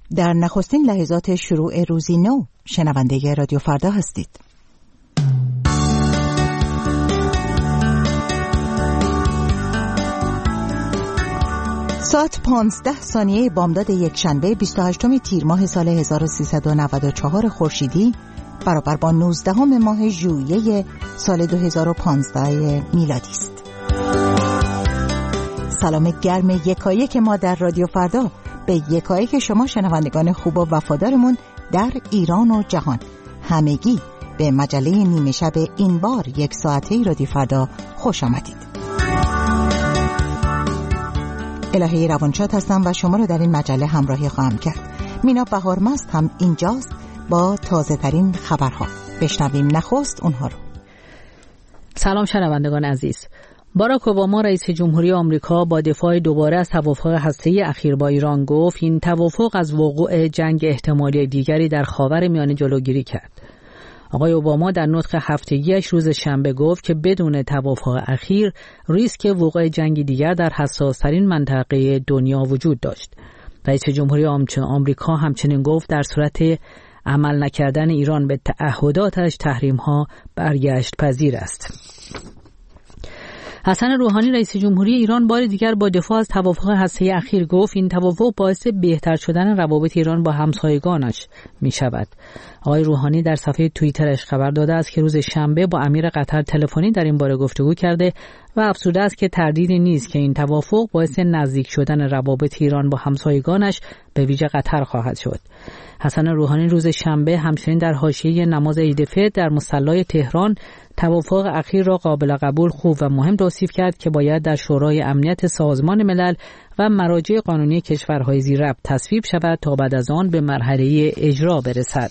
در نخستین لحظات شروع روزی نو شنونده رادیو فردا هستید. ساعت 15 بامداد یکشنبه 28 تیر ماه سال 1394 خورشیدی برابر با 19 ماه ژوئیه سال 2015 میلادی است. سلام گرم یکایک ما در رادیو فردا به یکایک شما شنوندگان خوب و وفادارمون در ایران و جهان. همگی به مجله نیمه شب این بار یک ساعته رادیو فردا خوش آمدید. الهی روانشاد هستم و شما رو در این مجله همراهی خواهم کرد. مینا بهارمست هم اینجاست با تازه ترین خبرها. بشنویم نخست اونها رو. سلام شنوندگان عزیز. باراک اوباما رئیس جمهوری آمریکا با دفاع دوباره از توافق هسته‌ای اخیر با ایران گفت این توافق از وقوع جنگ احتمالی دیگری در خاورمیانه جلوگیری کرد. آقای اوباما در نطق هفتگیش روز شنبه گفت که بدون توافق اخیر ریسک وقوع جنگی دیگر در حساس‌ترین منطقه دنیا وجود داشت. رئیس جمهوری آمریکا همچنین گفت در صورت عمل نکردن ایران به تعهداتش تحریم‌ها برگشت پذیر است. حسن روحانی رئیس جمهوری ایران بار دیگر با دفاع از توافق هسته‌ای اخیر گفت این توافق باعث بهتر شدن روابط ایران با همسایگانش می شود. آقای روحانی در صفحه توییترش خبر داده است که روز شنبه با امیر قطر تلفنی در این باره گفتگو کرده و افزوده است که تردیدی نیست که این توافق باعث نزدیک شدن روابط ایران با همسایگانش به ویژه قطر خواهد شد. حسن روحانی روز شنبه همچنین در حاشیه نماز عید فطر در مصلی تهران توافق اخیر را قابل قبول، خوب و مهم توصیف کرد که باید در شورای امنیت سازمان ملل و مراجع قانونی کشورهای زیر ربط تصویب شود تا بعد از آن به مرحله اجرا برسد.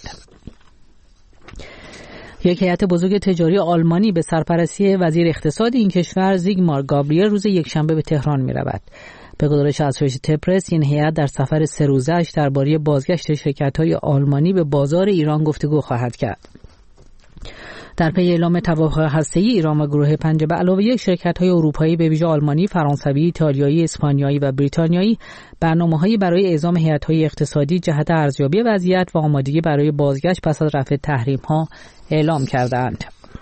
یک هیئت بزرگ تجاری آلمانی به سرپرستی وزیر اقتصاد این کشور زیگمار گابریل روز یکشنبه به تهران می رود. به گزارش اسوشییتد پرس این هیئت در سفر 3 روزه‌اش درباره بازگشت شرکت‌های آلمانی به بازار ایران گفتگو خواهد کرد. در پی اعلام توافق هسته‌ای ایران و گروه 5 به علاوه یک شرکت‌های اروپایی به ویژه آلمانی، فرانسوی، ایتالیایی، اسپانیایی و بریتانیایی برنامه‌هایی برای اعزام هیئت‌های اقتصادی جهت ارزیابی وضعیت و آمادگی برای بازگشت پس از رفع تحریم‌ها اعلام کردند.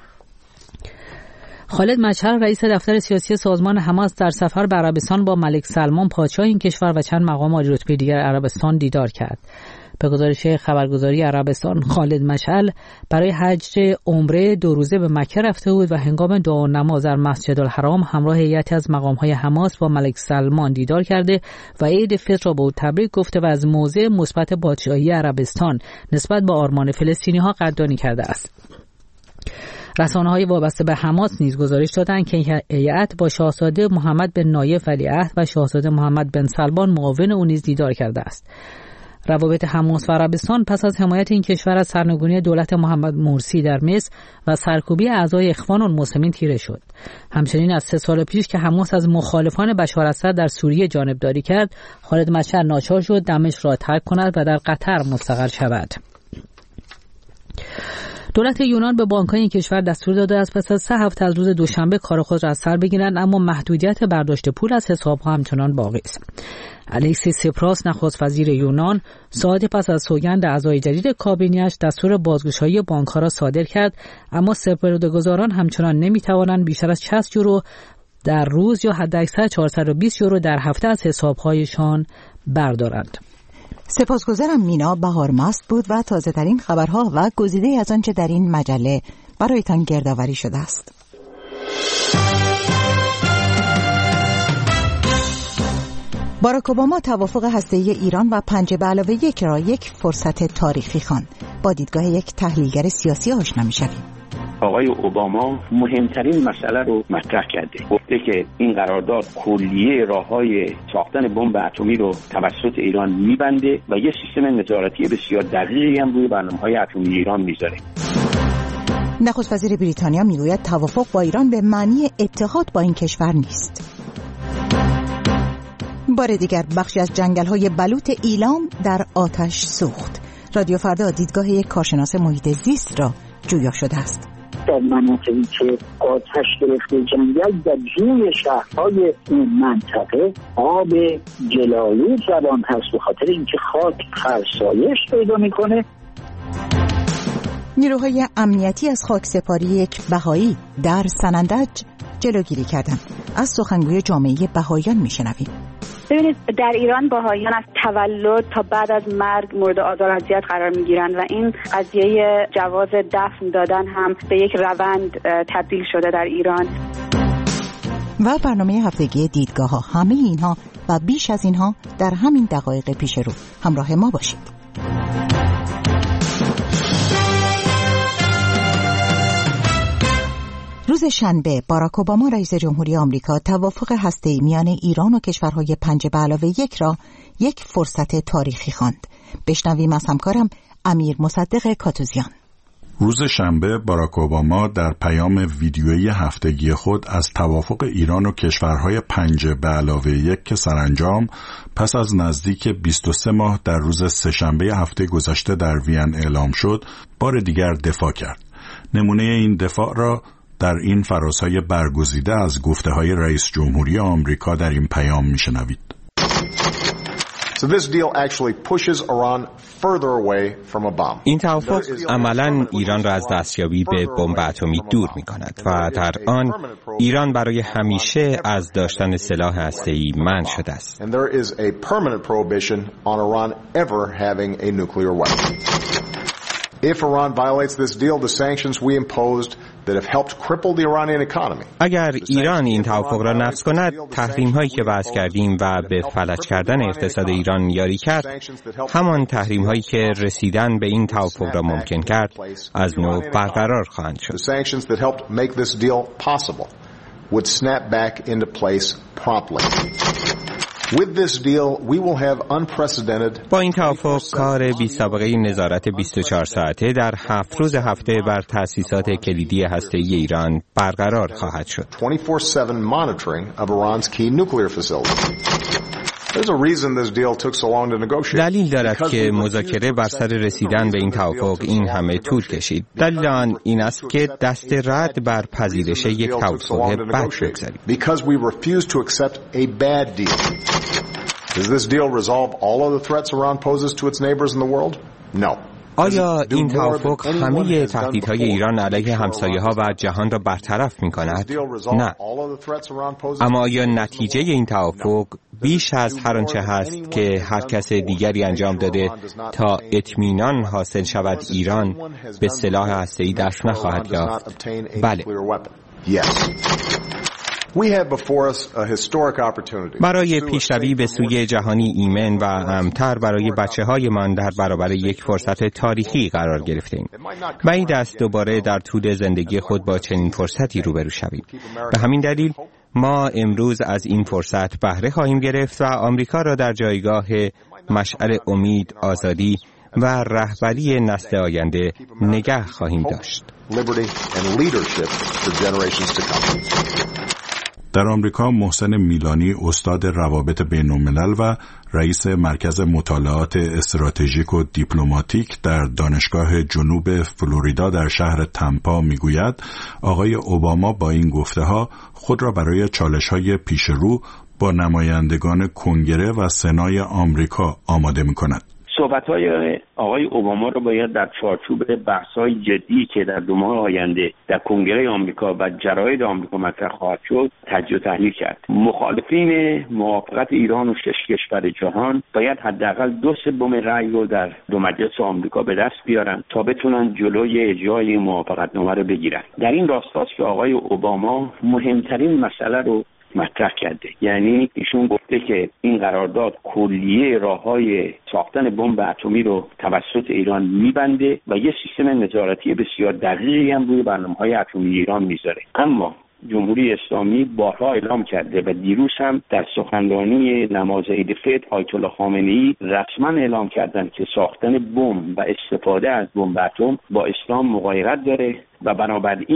خالد مشعل رئیس دفتر سیاسی سازمان حماس در سفر به عربستان با ملک سلمان پادشاه این کشور و چند مقام عالی‌رتبه دیگر عربستان دیدار کرد. به گزارش خبرگزاری عربستان خالد مشعل برای حج عمره 2 روزه به مکه رفته بود و هنگام دعا و نماز در مسجد الحرام همراه هیئتی از مقام‌های حماس با ملک سلمان دیدار کرده و عید فطر را به او تبریک گفته و از موضع مثبت پادشاهی عربستان نسبت به آرمان فلسطینی‌ها قدردانی کرده است. رسانه‌های وابسته به حماس نیز گزارش دادند که هیئت با شاهزاده محمد بن نایف ولیعهد و شاهزاده محمد بن سلمان معاون او نیز دیدار کرده است. روابط حماس و عربستان پس از حمایت این کشور از سرنگونی دولت محمد مرسی در مصر و سرکوبی اعضای اخوان المسلمین تیره شد. همچنین از 3 سال پیش که حماس از مخالفان بشار اسد در سوریه جانبداری کرد، خالد مشعل ناچار شد دمشق را ترک کند و در قطر مستقر شود. دولت یونان به بانک‌های این کشور دستور داده است پس از 3 هفته از روز دوشنبه کار خود را از سر بگیرند، اما محدودیت برداشت پول از حساب‌ها همچنان باقی است. الکسیس سیپراس نخست وزیر یونان ساعتی پس از سوگند اعضای جدید کابینه‌اش دستور بازگشایی بانک‌ها را صادر کرد، اما سپرده‌گزاران همچنان نمی‌توانند بیشتر از 60 یورو در روز یا حداکثر 420 یورو در هفته از حساب‌هایشان بردارند. سپاسگزارم. مینا بهارمست بود و تازه ترین خبرها و گزیده از آنچه در این مجله برایتان گردآوری شده است. باراک اوباما توافق هسته‌ای ایران و 5 به علاوه 1 را یک فرصت تاریخی خواند. با دیدگاه یک تحلیلگر سیاسی آشنا می‌شویم. آقای اوباما مهمترین مسئله رو مطرح کرده. گفته که این قرارداد کلیه راه‌های ساختن بمب اتمی رو توسط ایران می‌بنده و یه سیستم نظارتی بسیار دقیقی هم روی برنامه‌های اتمی ایران می‌ذاره. نخست وزیر بریتانیا میگوید توافق با ایران به معنی اتحاد با این کشور نیست. بار دیگر بخشی از جنگل‌های بلوط ایلام در آتش سوخت. رادیو فردا دیدگاه یک کارشناس محیط زیست را جویا شده است. در مناطقی که آتش گرفته جنگل در جوی شهرهای این منطقه آب گلالود روان هست به خاطر اینکه خاک فرسایش پیدا میکنه. نیروهای امنیتی از خاکسپاری یک بهایی در سنندج جلوگیری کردند. از سخنگوی جامعه بهایان میشنویم. ببینید در ایران بهاییان از تولد تا بعد از مرگ مورد آزار و اذیت قرار میگیرن و این قضیه جواز دفن دادن هم به یک روند تبدیل شده در ایران. و برنامه هفتگی دیدگاه ها، همه اینها و بیش از اینها در همین دقایق پیش رو. همراه ما باشید. روز شنبه باراک اوباما رئیس جمهوری آمریکا توافق هسته‌ای میان ایران و کشورهای 5+1 را یک فرصت تاریخی خواند. بشنویم از همکارم امیر مصدق کاتوزیان. روز شنبه باراک اوباما در پیام ویدیویی هفتگی خود از توافق ایران و کشورهای 5+1 که سرانجام پس از نزدیک 23 ماه در روز سه‌شنبه هفته گذشته در وین اعلام شد، بار دیگر دفاع کرد. نمونه این دفاع را در این فرازهای برگزیده از گفته‌های رئیس جمهوری آمریکا در این پیام میشنوید. این توافق عملاً ایران را از دستیابی به بمب اتمی دور می‌کند و در آن ایران برای همیشه از داشتن سلاح هسته‌ای منع شده است. اگر ایران این توافق را نقض کند، تحریم‌هایی که وضع کردیم و به فلج کردن اقتصاد ایران یاری کرد، همان تحریم‌هایی که رسیدن به این توافق را ممکن کرد، از نو برقرار خواهند شد. با این توافق کار بی‌سابقه نظارت 24 ساعته در 7 روز هفته بر تأسیسات کلیدی هسته‌ای ایران برقرار خواهد شد. دلیل دارد که مذاکره بر سر رسیدن به این توافق این همه طول کشید. دلیل آن این است که دست رد بر پذیرش یک توافق بد بگذاریم. آیا این توافق همه تهدیدهای ایران علیه همسایه‌ها و جهان را برطرف می‌کند؟ نه. اما آیا نتیجه این توافق بیش از هر آنچه هست که هر کس دیگری انجام داده تا اطمینان حاصل شود ایران به سلاح هسته‌ای دست نخواهد یافت؟ بله. برای پیشروی به سوی جهانی ایمن و امن‌تر برای بچه‌هایمان در برابر یک فرصت تاریخی قرار گرفتیم. بعید است دوباره در طول زندگی خود با چنین فرصتی روبرو شویم. به همین دلیل ما امروز از این فرصت بهره خواهیم گرفت و آمریکا را در جایگاه مشعل امید، آزادی و رهبری نسل آینده نگه خواهیم داشت. در آمریکا محسن میلانی استاد روابط بین‌الملل و رئیس مرکز مطالعات استراتژیک و دیپلماتیک در دانشگاه جنوب فلوریدا در شهر تمپا میگوید آقای اوباما با این گفته‌ها خود را برای چالش‌های پیشرو با نمایندگان کنگره و سنای آمریکا آماده می‌کند. صحبت‌های آقای اوباما رو باید در چارچوب بحث‌های جدی که در 2 ماه آینده در کنگره آمریکا و جراید آمریکا مطرح خواهد شد تجزیه و تحلیل کرد. مخالفین موافقت ایران و 6 کشور جهان باید حداقل 2/3 رأی رو در 2 مجلس آمریکا به دست بیارن تا بتونن جلوی اجرای موافقتنامه رو بگیرن. در این راستاست که آقای اوباما مهمترین مسئله رو مطرح کرده. یعنی ایشون گفته که این قرارداد کلیه راههای ساختن بمب اتمی رو توسط ایران میبنده و یه سیستم نظارتی بسیار دقیقی هم روی برنامه‌های اتمی ایران میذاره. اما جمهوری اسلامی بارها اعلام کرده و دیروز هم در سخنرانی نماز عید فطر آیت الله خامنه‌ای رسما اعلام کردند که ساختن بمب و استفاده از بمب اتم با اسلام مغایرت داره و بنابراین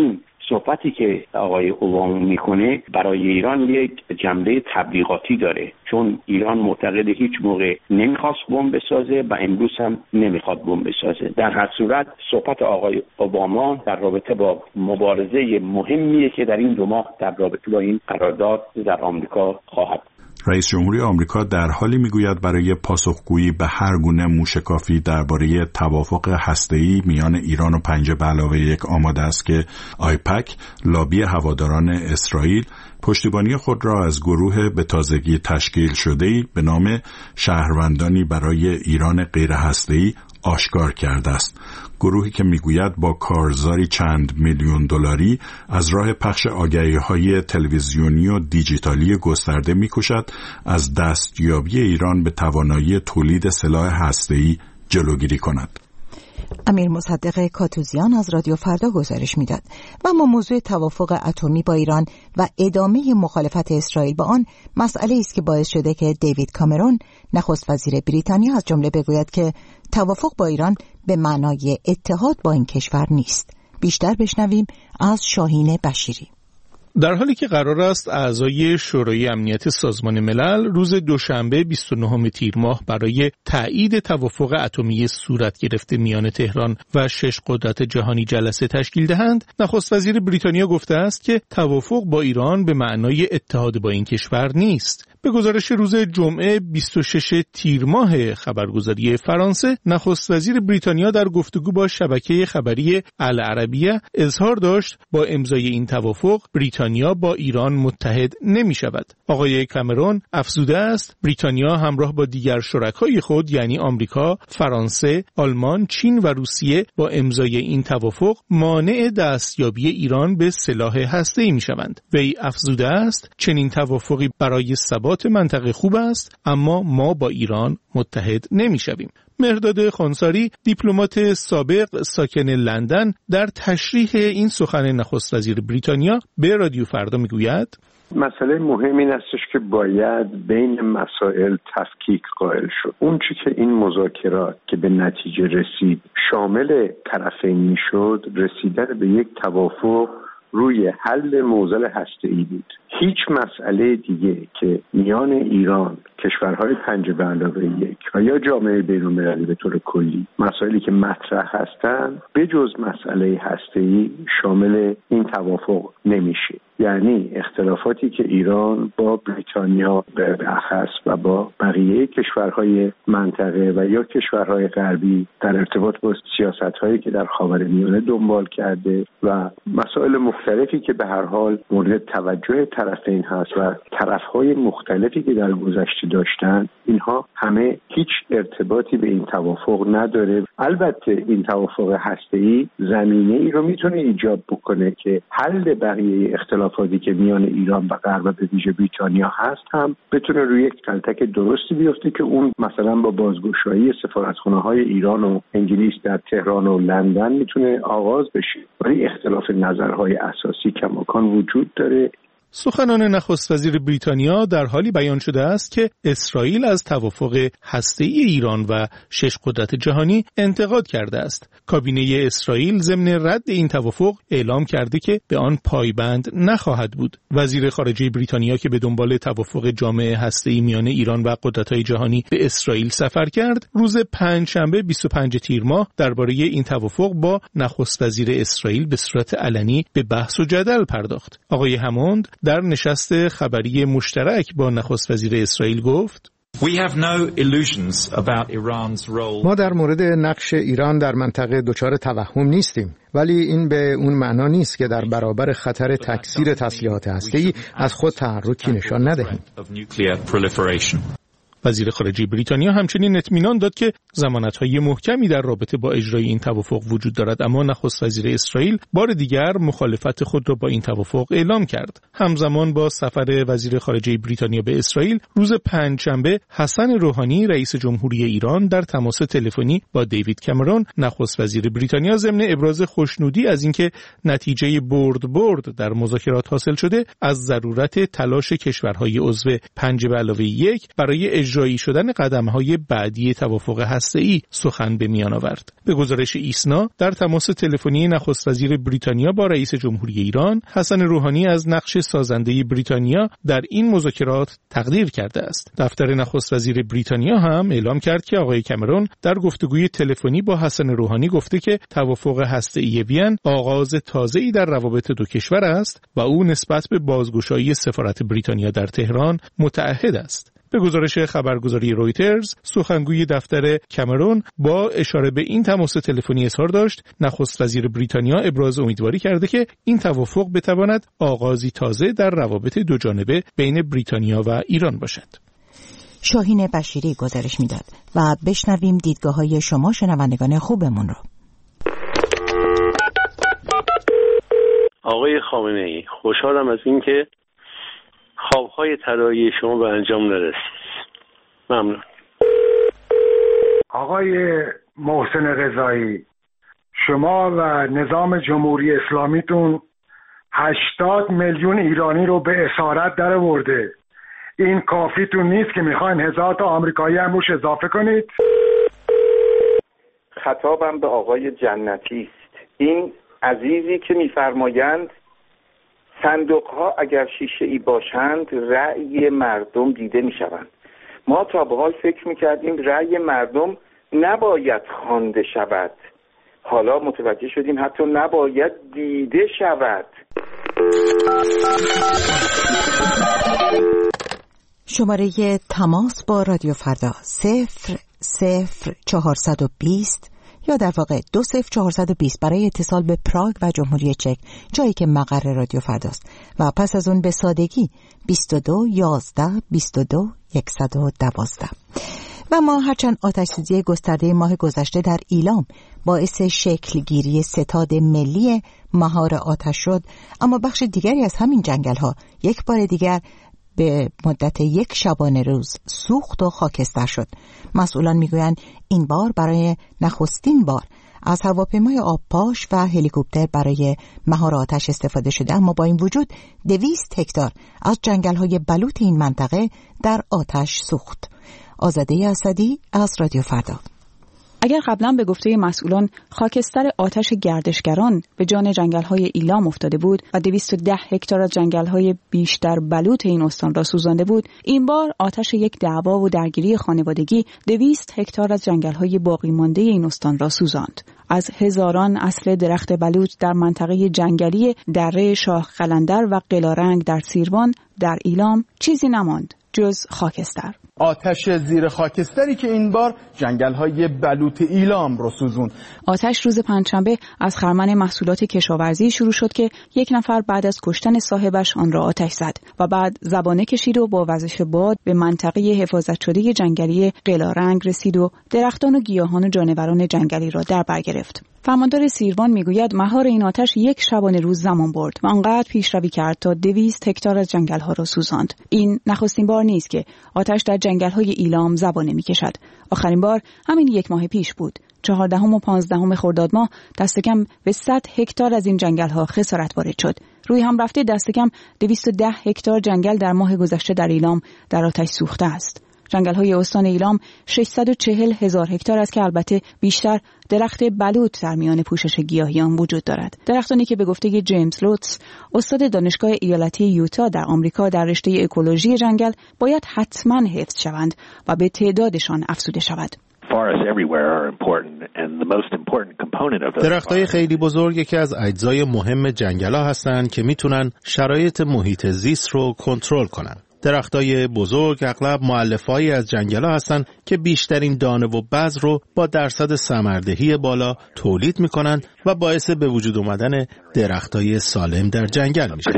صحبتی که آقای اوباما میکنه برای ایران یک جنبه تبلیغاتی داره، چون ایران معتقد هیچ موقع نمیخواست بمب بسازه و امروز هم نمیخواد بمب بسازه. در هر صورت صحبت آقای اوباما در رابطه با مبارزه مهمیه که در این 2 ماه در رابطه با این قرارداد در آمریکا خواهد. رئیس جمهوری آمریکا در حالی میگوید برای پاسخگویی به هر گونه موشکافی درباره توافق هسته‌ای میان ایران و 5+1 آماده است که آیپک، لابی هواداران اسرائیل، پشتیبانی خود را از گروه به تازگی تشکیل شده‌ای به نام شهروندانی برای ایران غیر هسته‌ای آشکار کرده است. گروهی که میگوید با کارزاری چند میلیون دلاری از راه پخش آگهی‌های تلویزیونی و دیجیتالی گسترده می‌کوشد از دستیابی ایران به توانایی تولید سلاح هسته‌ای جلوگیری کند. امیر مصدق کاتوزیان از رادیو فردا گزارش میداد. و اما موضوع توافق اتمی با ایران و ادامه مخالفت اسرائیل با آن مسئله است که باعث شده که دیوید کامرون نخست وزیر بریتانیا از جمله بگوید که توافق با ایران به معنای اتحاد با این کشور نیست. بیشتر بشنویم از شاهین بشیری. در حالی که قرار است اعضای شورای امنیت سازمان ملل روز دوشنبه 29 تیر ماه برای تایید توافق اتمی صورت گرفته میان تهران و 6 قدرت جهانی جلسه تشکیل دهند، نخست وزیر بریتانیا گفته است که توافق با ایران به معنای اتحاد با این کشور نیست. به گزارش روز جمعه 26 تیر ماه خبرگزاری فرانسه، نخست وزیر بریتانیا در گفتگو با شبکه خبری العربیه اظهار داشت با امضای این توافق بریتانیا با ایران متحد نمی شود. آقای کامرون افزوده است بریتانیا همراه با دیگر شرکای خود یعنی آمریکا، فرانسه، آلمان، چین و روسیه با امضای این توافق مانع دستیابی ایران به سلاح هسته‌ای می شوند. وی افزوده است چنین توافقی برای ثبات منطقه خوب است، اما ما با ایران متحد نمی شویم. مهرداد خانساری، دیپلمات سابق ساکن لندن، در تشریح این سخن نخست وزیر بریتانیا به رادیو فردا میگوید مسئله مهم این استش که باید بین مسائل تفکیک قائل شد. اون چی که این مذاکرات که به نتیجه رسید شامل طرفین میشد، رسیدن به یک توافق روی حل معضل هسته‌ای بود. هیچ مسئله دیگه که میان ایران، کشورهای 5+1 و یا جامعه بین‌المللی به طور کلی مسائلی که مطرح هستند به جز مسئله هسته‌ای شامل این توافق نمیشه. یعنی اختلافاتی که ایران با بریتانیا به اخص و با بقیه کشورهای منطقه و یا کشورهای غربی در ارتباط با سیاست‌هایی که در خاورمیانه دنبال کرده و مسائل مختلفی که به هر حال مورد توجه طرفین هست و طرفهای مختلفی که در گذشته داشتن، اینها همه هیچ ارتباطی به این توافق نداره. البته این توافق هسته‌ای زمینه‌ای رو میتونه ایجاد بکنه که حل بقیه اختلافاتی که میان ایران و غرب و به ویژه بریتانیا هست هم بتونه روی یک تلتک درستی بیفته که اون مثلا با بازگشایی سفارتخانه‌های ایران و انگلیس در تهران و لندن میتونه آغاز بشه. ولی اختلاف نظرهای اساسی کماکان وجود داره. سخنان نخست وزیر بریتانیا در حالی بیان شده است که اسرائیل از توافق هسته‌ای ایران و 6 قدرت جهانی انتقاد کرده است. کابینه اسرائیل ضمن رد این توافق اعلام کرده که به آن پایبند نخواهد بود. وزیر خارجه بریتانیا که به دنبال توافق جامع هسته‌ای میان ایران و قدرت‌های جهانی به اسرائیل سفر کرد، روز پنجشنبه 25 تیر ماه درباره این توافق با نخست وزیر اسرائیل به صورت علنی به بحث و جدل پرداخت. آقای هموند در نشست خبری مشترک با نخست وزیر اسرائیل گفت ما در مورد نقش ایران در منطقه دچار توهم نیستیم، ولی این به اون معنا نیست که در برابر خطر تکثیر تسلیحات هسته‌ای از خود تحرکی نشان ندهیم. وزیر خارجه بریتانیا همچنین اطمینان داد که ضمانت‌های محکمی در رابطه با اجرای این توافق وجود دارد، اما نخست وزیر اسرائیل بار دیگر مخالفت خود را با این توافق اعلام کرد. همزمان با سفر وزیر خارجه بریتانیا به اسرائیل، روز پنجشنبه حسن روحانی رئیس جمهوری ایران در تماس تلفنی با دیوید کامرون نخست وزیر بریتانیا ضمن ابراز خوشنودی از اینکه نتیجه برد در مذاکرات حاصل شده، از ضرورت تلاش کشورهای عضو 5+1 برای اجرایی شدن قدم‌های بعدی توافق هسته‌ای سخن به میان آورد. به گزارش ایسنا، در تماس تلفنی نخست وزیر بریتانیا با رئیس جمهوری ایران، حسن روحانی از نقش سازنده بریتانیا در این مذاکرات تقدیر کرده است. دفتر نخست وزیر بریتانیا هم اعلام کرد که آقای کامرون در گفتگوی تلفنی با حسن روحانی گفته که توافق هسته‌ای وین آغاز تازه‌ای در روابط دو کشور است و او نسبت به بازگشایی سفارت بریتانیا در تهران متعهد است. به گزارش خبرگزاری رویترز، سخنگوی دفتر کامرون با اشاره به این تماس تلفنی اظهار داشت نخست وزیر بریتانیا ابراز امیدواری کرده که این توافق بتواند آغازی تازه در روابط دو جانبه بین بریتانیا و ایران باشد. شاهین بشیری گزارش میداد و بشنویم دیدگاه‌های شما شنوندگان خوبمون رو. آقای خامنه‌ای، خوشحالم از اینکه خوابهای طلایی شما به انجام نرسید. ممنون. آقای محسن رضایی، شما و نظام جمهوری اسلامیتون 80 میلیون ایرانی رو به اسارت درآورده. این کافیتون نیست که میخواین 1000 تا آمریکایی هم روش اضافه کنید؟ خطابم به آقای جنتی است. این عزیزی که میفرمایند صندوق‌ها اگر شیشه‌ای باشند رأی مردم دیده می‌شوند. ما تا به حال فکر می‌کردیم رأی مردم نباید خوانده شود. حالا متوجه شدیم حتی نباید دیده شود. شماره تماس با رادیو فردا 00420 یا در واقع 20420 برای اتصال به پراگ و جمهوری چک، جایی که مقر رادیو فرداست، و پس از اون به سادگی 22 11 22 112. و ما هرچند آتش‌سوزی گسترده ماه گذشته در ایلام باعث شکلگیری ستاد ملی مهار آتش شد، اما بخش دیگری از همین جنگل‌ها یک بار دیگر به مدت یک شبانه روز سوخت و خاکستر شد. مسئولان میگویند این بار برای نخستین بار از هواپیمای آبپاش و هلیکوپتر برای مهار آتش استفاده شده، اما با این وجود 200 هکتار از جنگل‌های بلوط این منطقه در آتش سوخت. آزاده اسدی از رادیو فردا. اگر قبلا به گفته مسئولان خاکستر آتش گردشگران به جان جنگل‌های ایلام افتاده بود و 210 هکتار از جنگل‌های بیشتر بلوط این استان را سوزانده بود، این بار آتش یک دعوا و درگیری خانوادگی 200 هکتار از جنگل‌های باقی مانده این استان را سوزاند. از هزاران اصل درخت بلوط در منطقه جنگلی دره شاه قلندر و قلارنگ در سیروان در ایلام چیزی نماند جز خاکستر. آتش زیر خاکستری که این بار جنگل‌های بلوط ایلام رو سوزوند. آتش روز پنجشنبه از خرمن محصولات کشاورزی شروع شد که یک نفر بعد از کشتن صاحبش آن را آتش زد و بعد زبانه کشید و با وزش باد به منطقه حفاظت شده جنگلی قلارنگ رسید و درختان و گیاهان و جانوران جنگلی را در بر گرفت. فرماندار سیروان میگوید مهار این آتش یک شبانه روز زمان برد و آنقدر پیشروی کرد تا 200 هکتار از جنگل‌ها را سوزاند. این نخستین بار نیست که آتش در جنگل‌های ایلام زبانه می‌کشد. آخرین بار همین یک ماه پیش بود. 14 و 15 خرداد ماه دست کم به 100 هکتار از این جنگل‌ها خسارت وارد شد. روی هم رفته دست کم 210 هکتار جنگل در ماه گذشته در ایلام در آتش سوخته است. جنگل‌های استان ایلام 640,000 هکتار است که البته بیشتر درخت بلوط در میان پوشش گیاهی آن وجود دارد. درختانی که به گفته جیمز لوتس، استاد دانشگاه ایالتی یوتا در آمریکا در رشته اکولوژی جنگل، باید حتما حفظ شوند و به تعدادشان افزوده شود. درختای خیلی بزرگ یکی از اجزای مهم جنگل‌ها هستند که میتونن شرایط محیط زیست رو کنترل کنن. درختای بزرگ اغلب مؤلفه‌ای از جنگل‌ها هستند که بیشترین دانه و بذر رو با درصد ثمردهی بالا تولید می‌کنند و باعث به وجود آمدن درختای سالم در جنگل میشه.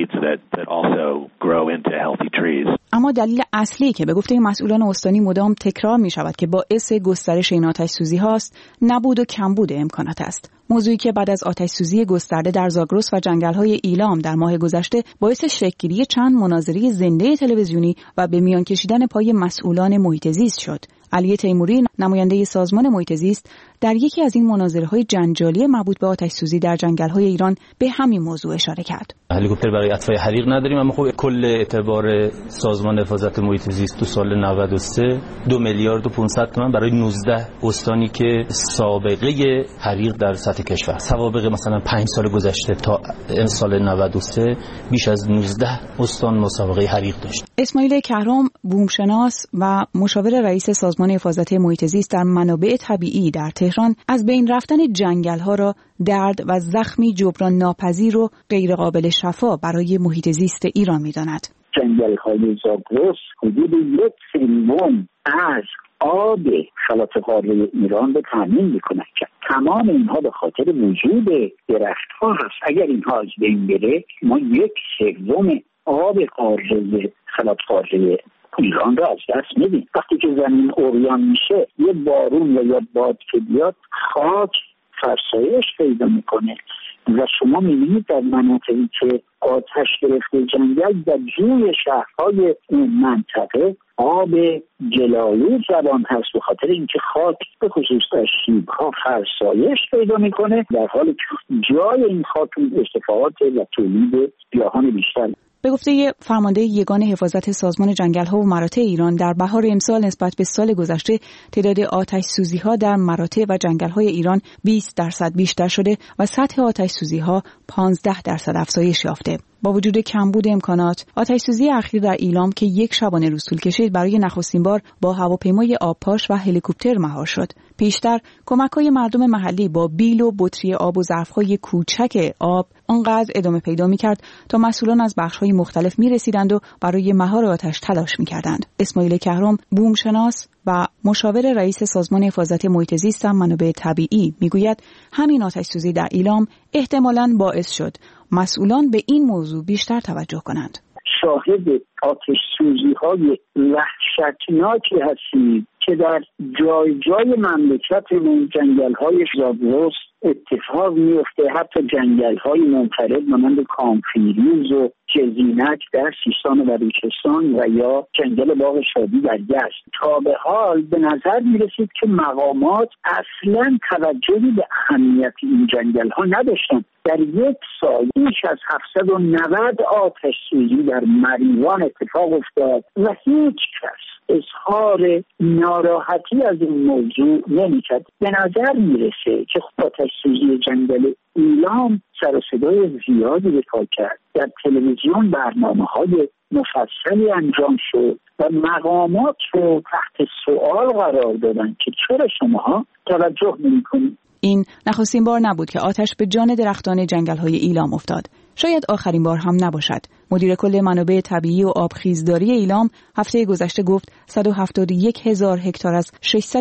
اما دلیل اصلی که به گفته مسئولان استانی مدام تکرار می شود که باعث گسترش این آتش سوزی هاست، نبود و کمبود امکانات است. موضوعی که بعد از آتش سوزی گسترده در زاگرس و جنگل‌های ایلام در ماه گذشته باعث شکل‌گیری چند مناظره زنده تلویزیونی و به میان کشیدن پای مسئولان محیط زیست شد. علی تیموری نماینده سازمان محیط زیست در یکی از این مناظره‌های جنجالی مربوط به آتش‌سوزی در جنگل‌های ایران به همین موضوع اشاره کرد. هلیکوپتر برای اطفاء حریق نداریم، اما خب کل اعتبار سازمان حفاظت محیط زیست تو سال 93 2 میلیارد و 500 تومان برای 19 استانی که سابقه حریق در سطح کشور، سوابق مثلا 5 سال گذشته تا سال 93 بیش از 19 استان مسابقه حریق داشت. اسماعیل کهرام، بومشناس و مشاور رئیس سازمان حفاظت محیط زیست در منابع طبیعی در تهران، از بین رفتن جنگل‌ها را درد و زخمی جبران ناپذیر و غیر قابل شفا برای محیط زیست ایران می‌داند. جنگل‌های زاگرس حدود 1 تریلیون از آب فلات قاره ایران رو تامین می‌کنند که تمام اینها به خاطر وجود درخت‌ها هست. اگر اینها از بین بره ما 1/3 آب قاره فلات قاره ایران را از دست میدیم. وقتی که زمین عریان میشه، یه بارون یا باد که بیاد، خاک فرسایش پیدا میکنه و شما میبینید در مناطقی که آتش گرفته جنگل در جوی شهرهای این منطقه آب جلالود روان هست به خاطر اینکه خاک به خصوص در شیب‌ها فرسایش پیدا میکنه، در حالی که جای این خاک استفاده و تولید گیاهان بیشتر. به گفته فرمانده یگان حفاظت سازمان جنگل‌ها و مراتع ایران، در بهار امسال نسبت به سال گذشته تعداد آتش‌سوزی‌ها در مراتع و جنگل‌های ایران 20% بیشتر شده و سطح آتش‌سوزی‌ها 15% افزایش یافته. با وجود کمبود امکانات، آتش‌سوزی اخیر در ایلام که یک شبانه روز طول کشید برای نخستین بار با هواپیمای آبپاش و هلیکوپتر مهار شد. پیشتر کمک‌های مردم محلی با بیل و بطری آب و ظرف‌های کوچک آب آنقدر ادامه پیدا می‌کرد تا مسئولان از بخش‌های مختلف می‌رسیدند و برای مهار آتش تلاش می‌کردند. اسماعیل کهرام، بومشناس و مشاور رئیس سازمان حفاظت محیط زیست و منابع طبیعی میگوید همین آتش‌سوزی در ایلام احتمالاً باعث شد مسئولان به این موضوع بیشتر توجه کنند. شاهد آتش‌سوزی‌های وحشتناکی هستیم که در جای جای مملکتمون جنگل‌های زاگرس اتفاق میفته، حتی جنگل‌های منفرد مانند کامفیروز و جزینک در سیستان و بلوچستان و یا جنگل باغ شادی در یزد. تا به حال به نظر میرسید که مقامات اصلا توجهی به اهمیت این جنگل‌ها نداشتند. در یک سال بیش از 790 آتش سوزی در مریوان اتفاق افتاد و هیچ کس اظهار ناراحتی از این موضوع نمی‌کرد. به نظر میرسه که آتش سوزی جنگل ایلام سر و صدای زیادی به پا کرد. در تلویزیون برنامه‌های مفصلی انجام شد و مقامات رو تحت سوال قرار دادن که چرا شماها توجه نمی‌کنید. این نخستین بار نبود که آتش به جان درختان جنگل‌های ایلام افتاد. شاید آخرین بار هم نباشد. مدیر کل منابع طبیعی و آبخیزداری ایلام هفته گذشته گفت 171,000 هکتار از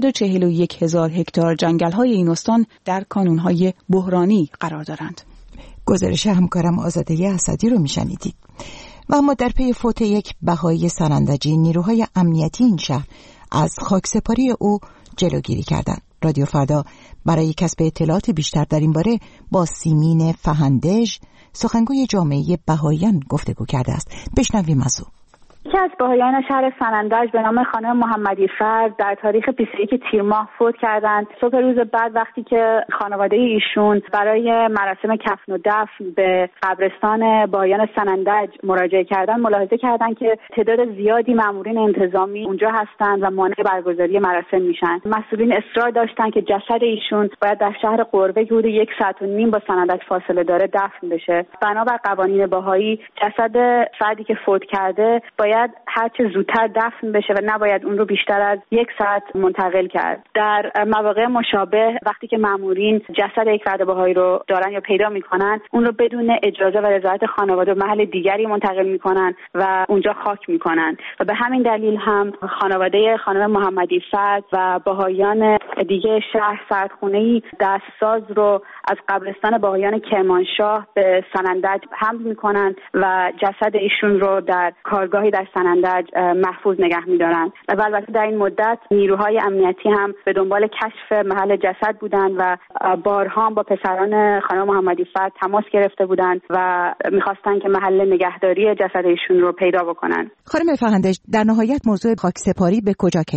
641,000 هکتار جنگل‌های این استان در کانون‌های بحرانی قرار دارند. گزارش همکارم آزاده اسدی رو میشنیدید. و اما در پی فوت یک بهایی سنندجی، نیروهای امنیتی این شهر از خاکسپاری او جلوگیری کردند. رادیو فردا برای کسب اطلاعات بیشتر در این باره با سیمین فهندژ، سخنگوی جامعه بهائیان گفتگو کرده است. بشنویم از او. یکی از بهائیان شهر سنندج به نام خانم محمدی فرد در تاریخ 21 تیر ماه فوت کردند. صبح روز بعد وقتی که خانواده ایشون برای مراسم کفن و دفن به قبرستان بهائیان سنندج مراجعه کردند، ملاحظه کردند که تعداد زیادی مامورین انتظامی اونجا هستند و مانع برگزاری مراسم میشن. مسئولین اصرار داشتند که جسد ایشون باید در شهر قربه که حدود 1.5 ساعت با سنندج فاصله داره دفن بشه. بنابر قوانین بهایی جسد فردی که فوت کرده باید هر چه زودتر دفن بشه و نباید اون رو بیشتر از 1 ساعت منتقل کرد. در مواقع مشابه وقتی که مامورین جسد یک فرد بهایی رو دارن یا پیدا میکنن، اون رو بدون اجازه و رضایت خانواده به محل دیگری منتقل میکنن و اونجا خاک میکنن و به همین دلیل هم خانواده خانم محمدی فرد و بهائیان دیگه شهر سردخونه‌ای دستساز رو از قبرستان بهائیان کرمانشاه به سنندج حمل میکنن و جسد ایشون رو در کارگاهی در سنندج محفوظ نگه می‌دارن. و البته در این مدت نیروهای امنیتی هم به دنبال کشف محل جسد بودند و بارها با پسران خانم محمدی فرد تماس گرفته بودند و می‌خواستن که محل نگهداری جسد ایشون رو پیدا بکنن. خانم فهندژ، در نهایت موضوع خاکسپاری به کجا کشید؟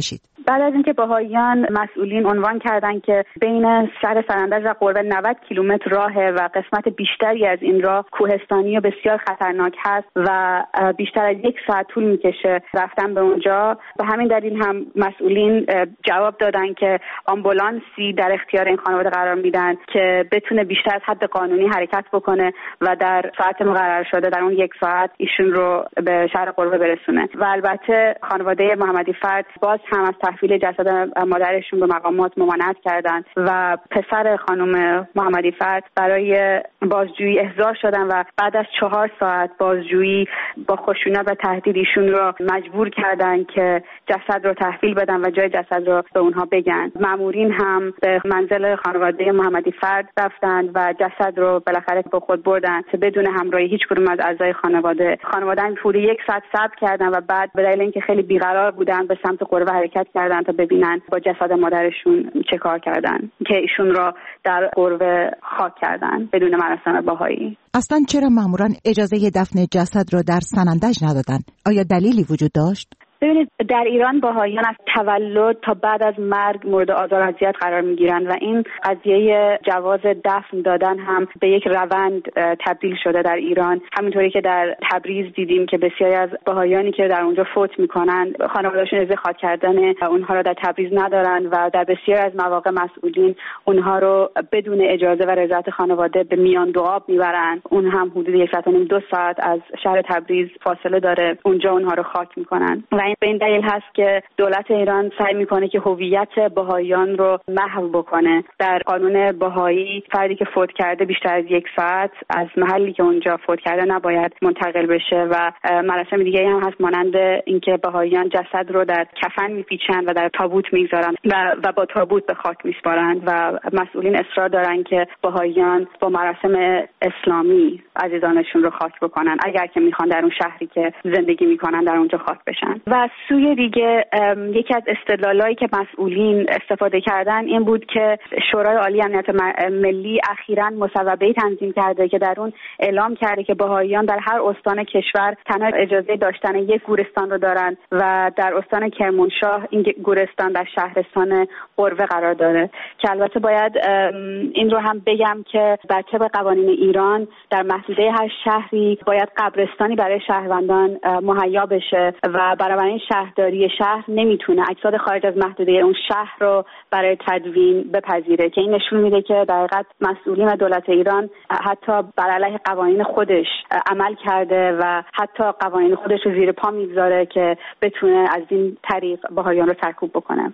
بعد از اینکه بهائیان مسئولین عنوان کردند که بین شهر سرندج و قرب 90 کیلومتر راهه و قسمت بیشتری از این راه کوهستانی و بسیار خطرناک هست و بیشتر از 1 ساعت طول میکشه رفتن به اونجا، به همین دلیل هم مسئولین جواب دادن که آمبولانسی در اختیار این خانواده قرار میدن که بتونه بیشتر از حد قانونی حرکت بکنه و در ساعت مقرر شده در اون 1 ساعت ایشون رو به شهر قربه برسونه. و البته خانواده محمدی فرد باز هم از تحویل جسد مادرشون به مقامات ممانعت کردند و پسر خانم محمدی فرد برای بازجویی احضار شدن و بعد از 4 ساعت بازجویی با خشونت و تهدید ایشون رو مجبور کردن که جسد رو تحویل بدن و جای جسد رو به اونها بگن. مامورین هم به منزل خانواده محمدی فرد رفتن و جسد رو بالاخره با خود بردن بدون همراهی هیچ کدوم از اعضای خانواده حدود 1 ساعت صبر کردن و بعد به دلیل اینکه خیلی بیقرار بودن به سمت قربه حرکت کردن تا ببینن با جسد مادرشون چه کار کردن که ایشون را در قربه خاک کردن بدون مراسم بهایی. اصلا چرا ماموران اجازه دفن جسد را در سنندج ندادن؟ آیا دلیلی وجود داشت؟ ببینید، در ایران بهائیان از تولد تا بعد از مرگ مورد آزار و اذیت قرار میگیرن و این قضیه جواز دفن دادن هم به یک روند تبدیل شده در ایران. همینطوری که در تبریز دیدیم که بسیاری از بهائیانی که در اونجا فوت میکنن خانواده‌شون اجازه خاک کردن اونها را در تبریز ندارن و در بسیاری از مواقع مسئولین اونها رو بدون اجازه و رضایت خانواده به میان دو آب میبرن. اون هم حدود 1 ساعت و نیم 2 ساعت از شهر تبریز فاصله داره، اونجا اونها رو خاک میکنن و این به این دلیل هست که دولت ایران سعی میکنه که هویت بهائیان رو محو بکنه. در قانون بهایی فردی که فوت کرده بیشتر از 1 ساعت از محلی که اونجا فوت کرده نباید منتقل بشه و مراسم دیگه هم هست مانند اینکه بهائیان جسد رو در کفن میپیچن و در تابوت میگذارن و با تابوت به خاک میسپارن و مسئولین اصرار دارن که بهائیان با مراسم اسلامی عزیزانشون رو خاک بکنن اگر که میخوان در اون شهری که زندگی میکنن در اونجا خاک بشن. و سوی دیگه یکی از استدلالایی که مسئولین استفاده کردن این بود که شورای عالی امنیت ملی اخیراً مصوبه‌ای تنظیم کرده که در اون اعلام کرده که بهائیان در هر استان کشور تنها اجازه داشتن یک گورستان رو دارن و در استان کرمانشاه این گورستان در شهرستان قربه قرار داره که البته باید این رو هم بگم که بر طبق قوانین ایران در محدوده هر شهری باید قبرستانی برای شهروندان مهیا بشه و برای شهرداری شهر نمیتونه اجساد خارج از محدوده اون شهر رو برای تدوین بپذیره که این نشون میده که در حقیقت مسئولین و دولت ایران حتی بر علیه قوانین خودش عمل کرده و حتی قوانین خودش رو زیر پا میگذاره که بتونه از این طریق بهائیان رو سرکوب بکنه.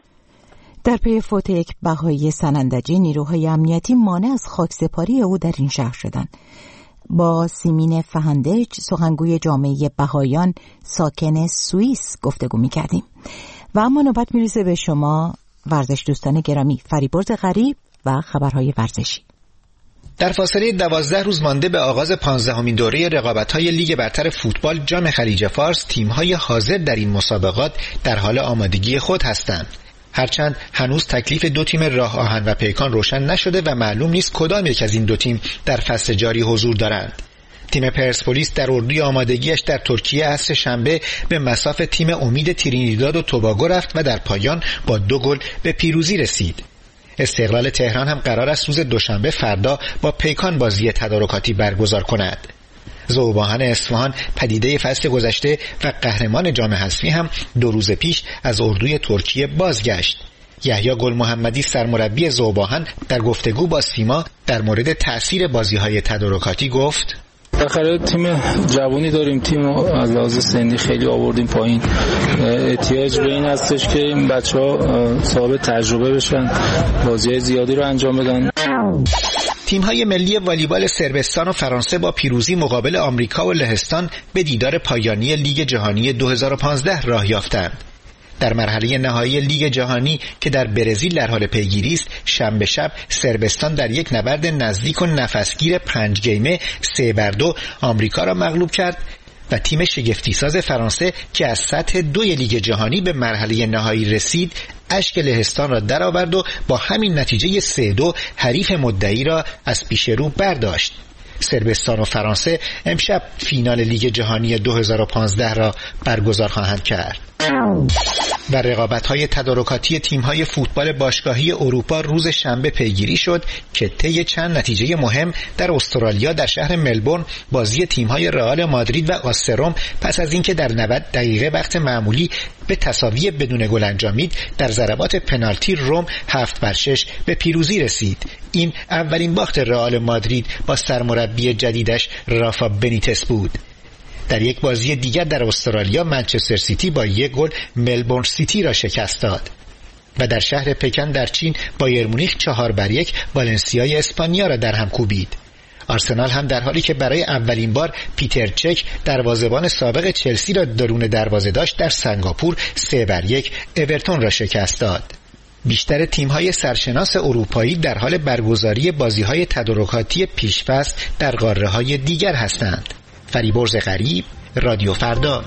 در پی فوت یک بهایی سنندجی نیروهای امنیتی مانع از خاکسپاری او در این شهر شدند. با سیمین فهندج سخنگوی جامعه بهائیان ساکن سوئیس گفتگو می‌کردیم. و اما نوبت میرسه به شما ورزش دوستان گرامی، فریبرز غریب و خبرهای ورزشی. در فاصله 12 روز مانده به آغاز 15مین دوره رقابت‌های لیگ برتر فوتبال جام خلیج فارس، تیم‌های حاضر در این مسابقات در حال آمادگی خود هستند. هرچند هنوز تکلیف 2 تیم راه آهن و پیکان روشن نشده و معلوم نیست کدام یک از این 2 تیم در فصل جاری حضور دارند. تیم پرسپولیس در اردوی آمادگیش در ترکیه عصر شنبه به مصاف تیم امید ترینیداد و توباگو رفت و در پایان با 2 گل به پیروزی رسید. استقلال تهران هم قرار است روز دوشنبه فردا با پیکان بازی تدارکاتی برگزار کند. ذوباهن اصفهان پدیده فصل گذشته و قهرمان جام حذفی هم 2 روز پیش از اردوی ترکیه بازگشت. یحیی گل محمدی سرمربی ذوباهن در گفتگو با سیما در مورد تأثیر بازی‌های تدارکاتی گفت: بالاخره تیم جوانی داریم، تیم از لحاظ سنی خیلی آوردیم پایین. احتیاج به این هستش که این بچه‌ها صاحب تجربه بشن، بازی‌های زیادی رو انجام بدن. تیم‌های ملی والیبال صربستان و فرانسه با پیروزی مقابل آمریکا و لهستان به دیدار پایانی لیگ جهانی 2015 راه یافتند. در مرحله نهایی لیگ جهانی که در برزیل در حال پیگیری است، شنبه شب صربستان در یک نبرد نزدیک و نفسگیر 5 گیمه 3-2 آمریکا را مغلوب کرد و تیم شگفتیساز فرانسه که از سطح 2 لیگ جهانی به مرحله نهایی رسید، اشک لهستان را درآورد و با همین نتیجه 3-2 حریف مدعی را از پیش رو برداشت. صربستان و فرانسه امشب فینال لیگ جهانی 2015 را برگزار خواهند کرد. و رقابت‌های تدارکاتی تیم‌های فوتبال باشگاهی اروپا روز شنبه پیگیری شد که طی چند نتیجه مهم در استرالیا در شهر ملبورن بازی تیم‌های رئال مادرید و آستروم پس از اینکه در 90 دقیقه وقت معمولی به تساوی بدون گل انجامید، در ضربات پنالتی روم 7-6 به پیروزی رسید. این اولین باخت رئال مادرید با سرمربی جدیدش رافا بنیتس بود. در یک بازی دیگر در استرالیا منچستر سیتی با 1 گل ملبورن سیتی را شکست داد و در شهر پکن در چین بایر مونیخ 4-1 والنسیای اسپانیا را در هم کوبید. آرسنال هم در حالی که برای اولین بار پیتر چک دروازه‌بان سابق چلسی را درون دروازه داشت، در سنگاپور 3-1 اورتون را شکست داد. بیشتر تیم‌های سرشناس اروپایی در حال برگزاری بازی‌های تدارکاتی پیش‌فصل در قاره‌های دیگر هستند. فریبرز غریب، رادیو فردا.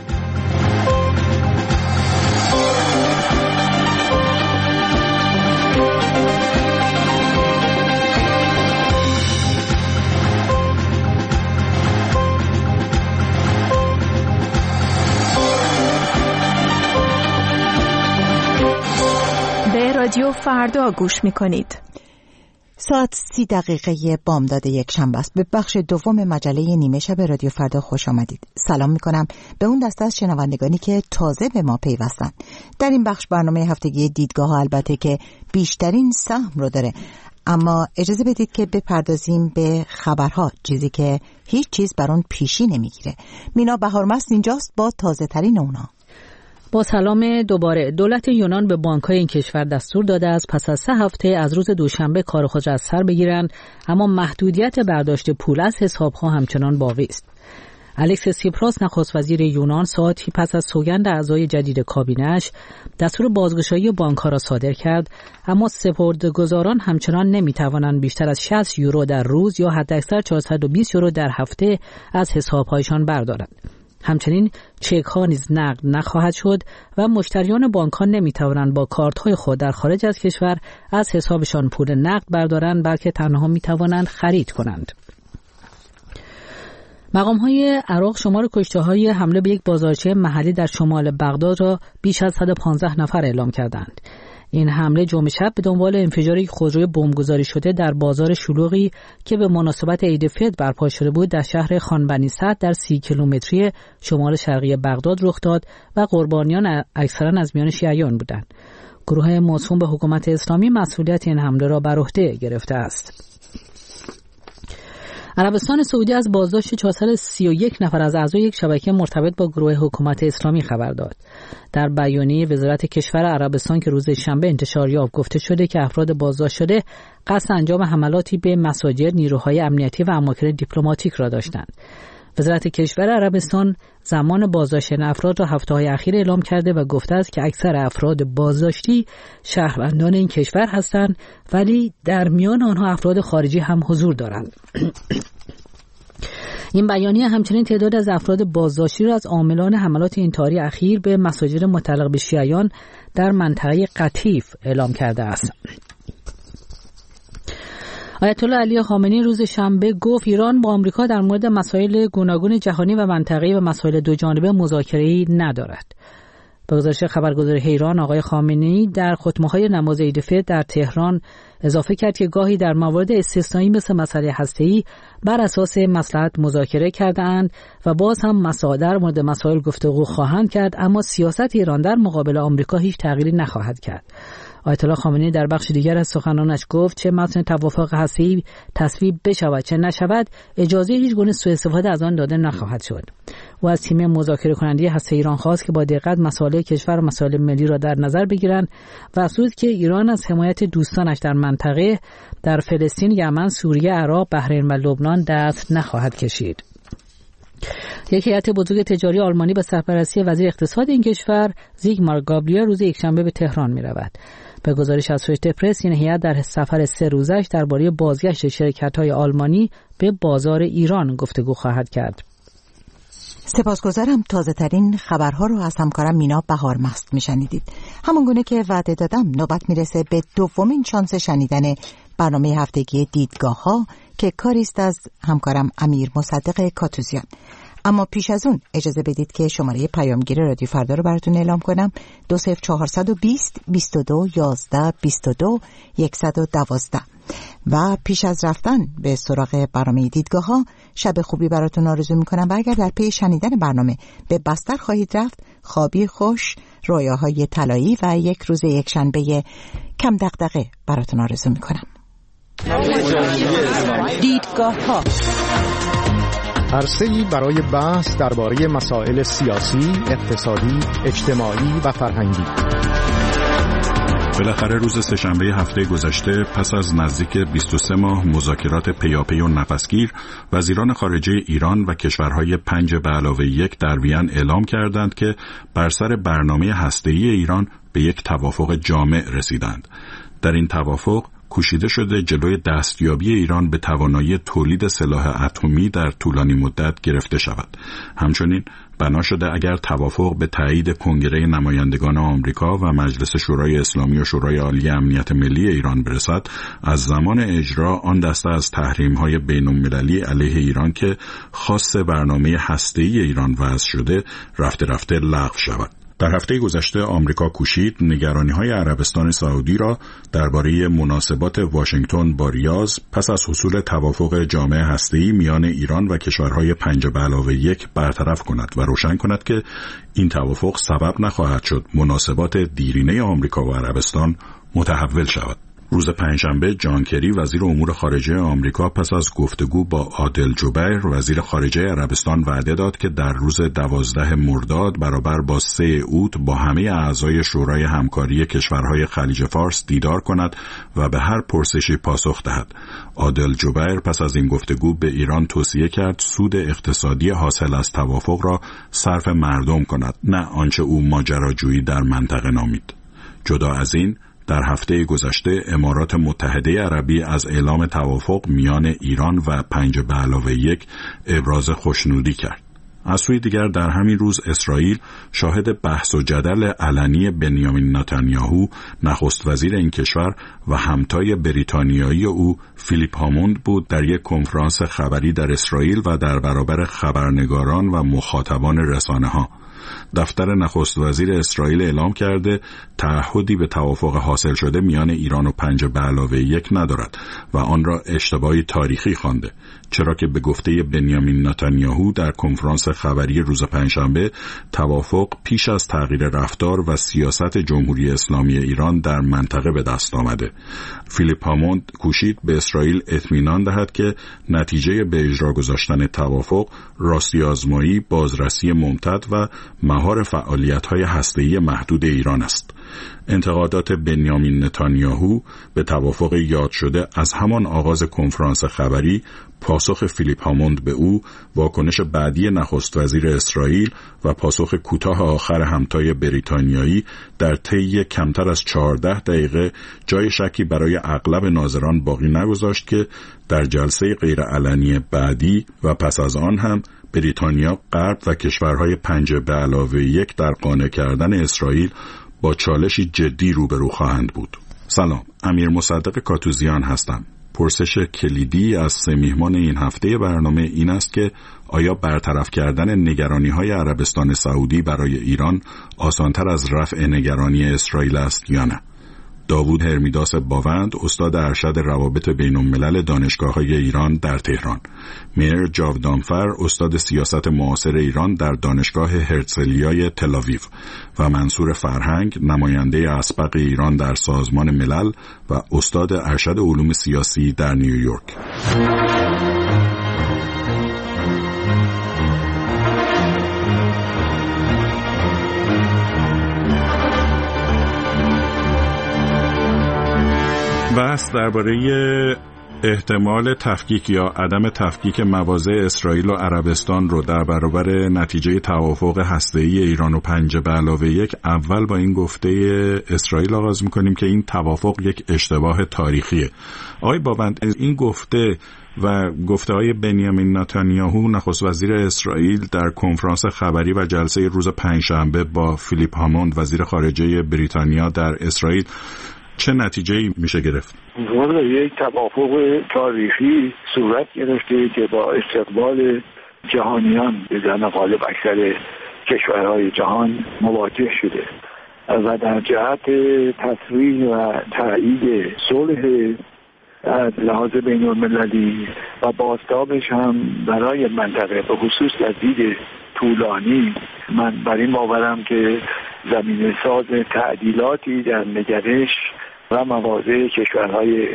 به رادیو فردا گوش می‌کنید. ساعت 30 بامداد یک شنبه است. به بخش دوم مجله نیمه شب رادیو فردا خوش آمدید. سلام میکنم به اون دسته از شنوندگانی که تازه به ما پیوستن. در این بخش برنامه هفتگی دیدگاه ها البته که بیشترین سهم رو داره، اما اجازه بدید که بپردازیم به خبرها، چیزی که هیچ چیز بر اون پیشی نمیگیره. مینا بهارمست اینجاست با تازه ترین اونا. با سلام دوباره. دولت یونان به بانک‌های این کشور دستور داده است پس از 3 هفته از روز دوشنبه کار خود را از سر بگیرند، اما محدودیت برداشت پول از حساب‌ها همچنان باقی است. الکس سیپراس نخست وزیر یونان ساعتی پس از سوگند اعضای جدید کابینه‌اش دستور بازگشایی بانک‌ها را صادر کرد، اما سپرده‌گزاران همچنان نمی‌توانند بیشتر از 60 یورو در روز یا حداکثر 420 یورو در هفته از حساب‌هایشان بردارند. همچنین چک ها نیز نقد نخواهد شد و مشتریان بانک ها نمی توانند با کارت های خود در خارج از کشور از حسابشان پول نقد بردارند، بلکه تنها می توانند خرید کنند. مقام های عراق شمار کشته های حمله به یک بازارچه محلی در شمال بغداد را بیش از 115 نفر اعلام کردند. این حمله جمعه شب به دنبال انفجار یک خودروی بمبگذاری شده در بازار شلوغی که به مناسبت عید فطر برپا شده بود در شهر خان بنی سعد در 30 کیلومتری شمال شرقی بغداد رخ داد و قربانیان اکثرا از میان شیعیان بودند. گروه موسوم به حکومت اسلامی مسئولیت این حمله را بر عهده گرفته است. عربستان سعودی از بازداشت 431 نفر از اعضای یک شبکه مرتبط با گروه حکومت اسلامی خبر داد. در بیانیه وزارت کشور عربستان که روز شنبه انتشار یافت گفته شده که افراد بازداشت شده قصد انجام حملاتی به مساجد، نیروهای امنیتی و اماکن دیپلماتیک را داشتند. وزارت کشور عربستان زمان بازداشت این افراد را هفته‌های اخیر اعلام کرده و گفته است که اکثر افراد بازداشتی شهروندان این کشور هستند، ولی در میان آنها افراد خارجی هم حضور دارند. این بیانیه همچنین تعداد از افراد بازداشتی را از عاملان حملات انتحاری اخیر به مساجد متعلق به شیعیان در منطقه قطیف اعلام کرده است. آیت الله علی خامنه‌ای روز شنبه گفت ایران با آمریکا در مورد مسائل گوناگون جهانی و منطقه‌ای و مسائل دو جانبه مذاکره‌ای ندارد. به گزارش خبرگزاری ایران آقای خامنه‌ای در خطبه‌های نماز عید فطر در تهران اضافه کرد که گاهی در موارد استثنایی مثل مسئله هسته‌ای بر اساس مصلحت مذاکره کرده‌اند و باز هم در مورد مسائل گفتگو خواهند کرد، اما سیاست ایران در مقابل آمریکا هیچ تغییری نخواهد کرد. آیت الله خامنه‌ای در بخش دیگر از سخنانش گفت چه متن توافق هسته‌ای تصویب بشود چه نشود اجازه هیچ گونه سوء استفاده از آن داده نخواهد شد. و از تیم مذاکره کننده هسته ایران خواست که با دقت مسائل کشور و مسائل ملی را در نظر بگیرند و افزود که ایران از حمایت دوستانش در منطقه در فلسطین، یمن، سوریه، عراق، بحرین و لبنان دست نخواهد کشید. یک هیئت بزرگ تجاری آلمانی به سرپرستی وزیر اقتصاد این کشور زیگمار گابریل روز یکشنبه به تهران می‌رود. به گزارش اسوشییتد پرس این هیئت در سفر 3 روزش درباره بازگشت شرکت‌های آلمانی به بازار ایران گفتگو خواهد کرد. سپاسگزارم. تازه ترین خبرها رو از همکارم مینا بهارمست میشنیدید. همونگونه که وعده دادم نوبت میرسه به دومین شانس شنیدن برنامه هفتگی دیدگاه ها که کاریست از همکارم امیر مصدق کاتوزیان. اما پیش از اون اجازه بدید که شماره پیامگیر رادیو فردا رو براتون اعلام کنم. 20420 22 11 22 112. و پیش از رفتن به سراغ برنامه دیدگاه ها، شب خوبی براتون آرزو میکنم و اگر در پی شنیدن برنامه به بستر خواهید رفت، خوابی خوش، رویاهای طلایی و یک روز یکشنبه کم دغدغه براتون آرزو میکنم. دیدگاه ها، عرصه‌ای برای بحث درباره مسائل سیاسی، اقتصادی، اجتماعی و فرهنگی. بالاخره روز سه‌شنبه هفته گذشته پس از نزدیک 23 ماه مذاکرات پیاپی و نفسگیر، وزیران خارجه ایران و کشورهای 5+1 در وین اعلام کردند که بر سر برنامه هسته‌ای ایران به یک توافق جامع رسیدند. در این توافق کوشیده شده جلوی دستیابی ایران به توانایی تولید سلاح اتمی در طولانی مدت گرفته شود. همچنین بنا شده اگر توافق به تایید کنگره نمایندگان آمریکا و مجلس شورای اسلامی و شورای عالی امنیت ملی ایران برسد، از زمان اجرا آن دسته از تحریم‌های بین‌المللی علیه ایران که خاص برنامه هسته‌ای ایران وضع شده رفته رفته لغو شود. در هفته گذشته آمریکا کوشید نگرانی‌های عربستان سعودی را درباره مناسبات واشنگتن با ریاض پس از حصول توافق جامع هسته‌ای میان ایران و کشورهای 5+1 برطرف کند و روشن کند که این توافق سبب نخواهد شد مناسبات دیرینه آمریکا و عربستان متحول شود. روز پنجشنبه جان کری وزیر امور خارجه آمریکا پس از گفتگو با عادل جبیر وزیر خارجه عربستان وعده داد که در روز 12 مرداد برابر با 3 اوت با همه اعضای شورای همکاری کشورهای خلیج فارس دیدار کند و به هر پرسشی پاسخ دهد. عادل جبیر پس از این گفتگو به ایران توصیه کرد سود اقتصادی حاصل از توافق را صرف مردم کند، نه آنچه او ماجراجویی در منطقه نامید. جدا از این، در هفته گذشته امارات متحده عربی از اعلام توافق میان ایران و 5+1 ابراز خوشنودی کرد. از سوی دیگر در همین روز اسرائیل شاهد بحث و جدل علنی بنیامین نتانیاهو نخست وزیر این کشور و همتای بریتانیایی او فیلیپ هاموند بود در یک کنفرانس خبری در اسرائیل و در برابر خبرنگاران و مخاطبان رسانه‌ها. دفتر نخست وزیر اسرائیل اعلام کرده تعهدی به توافق حاصل شده میان ایران و 5+1 ندارد و آن را اشتباهی تاریخی خوانده، چرا که به گفته بنیامین نتانیاهو در کنفرانس خبری روز پنجشنبه توافق پیش از تغییر رفتار و سیاست جمهوری اسلامی ایران در منطقه به دست آمده. فیلیپ هاموند کوشید به اسرائیل اطمینان دهد که نتیجه به اجرا گذاشتن توافق راستی آزمایی، بازرسی ممتد و مهار فعالیت‌های هسته‌ای محدود ایران است. انتقادات بنیامین نتانیاهو به توافق یاد شده از همان آغاز کنفرانس خبری، پاسخ فیلیپ هاموند به او، واکنش بعدی نخست وزیر اسرائیل و پاسخ کوتاه آخر همتای بریتانیایی در طی کمتر از 14 دقیقه جای شکی برای اغلب ناظران باقی نگذاشت که در جلسه غیرعلنی بعدی و پس از آن هم بریتانیا، غرب و کشورهای 5+1 در قانع کردن اسرائیل با چالشی جدی روبرو خواهند بود. سلام، امیر مصدق کاتوزیان هستم. پرسش کلیدی از 3 میهمان این هفته برنامه این است که آیا برطرف کردن نگرانی‌های عربستان سعودی برای ایران آسان‌تر از رفع نگرانی اسرائیل است یا نه؟ داوود هرمیداس باوند، استاد ارشد روابط بین‌الملل دانشگاه‌های ایران در تهران. میر جاودانفر، استاد سیاست معاصر ایران در دانشگاه هرتزلیای تل‌آویو و منصور فرهنگ، نماینده اسبق ایران در سازمان ملل و استاد ارشد علوم سیاسی در نیویورک. بحث درباره احتمال تفکیک یا عدم تفکیک مواضع اسرائیل و عربستان رو در برابر نتیجه توافق هسته‌ای ایران و 5+1 اول با این گفته اسرائیل آغاز می‌کنیم که این توافق یک اشتباه تاریخیه. آقای باوند، این گفته و گفته‌های بنیامین نتانیاهو نخست وزیر اسرائیل در کنفرانس خبری و جلسه روز پنجشنبه با فیلیپ هاموند وزیر خارجه بریتانیا در اسرائیل چه نتیجه‌ای میشه گرفت؟ والا یک توافق تاریخی صورت گرفته که با استقبال جهانیان به زن غالب اکثر کشورهای جهان مواجه شده و در جهت تسریع و تایید صلح از لحاظ بین المللی و بازتابش هم برای منطقه به خصوص در دید طولانی، من بر این باورم که زمینه ساز تعدیلاتی در نگرش و مواضع کشورهای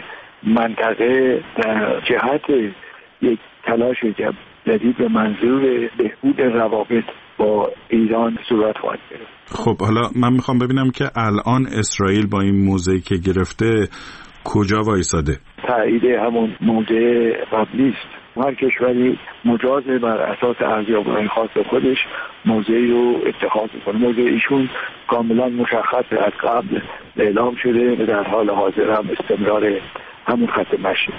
منطقه در جهت یک تلاش جدید به منظور بهبود روابط با ایران صورت خواهد گرفت. خب حالا من میخوام ببینم که الان اسرائیل با این موضعی که گرفته کجا وایساده؟ تایید همون موضع قبلی است. هر کشوری مجازه بر اساس ارزیابی‌های خاص خودش موضعی رو اتخاذ کنه. موضع ایشون کاملا مشخص از قبل اعلام شده و در حال حاضر هم استمرار همون خط مشی.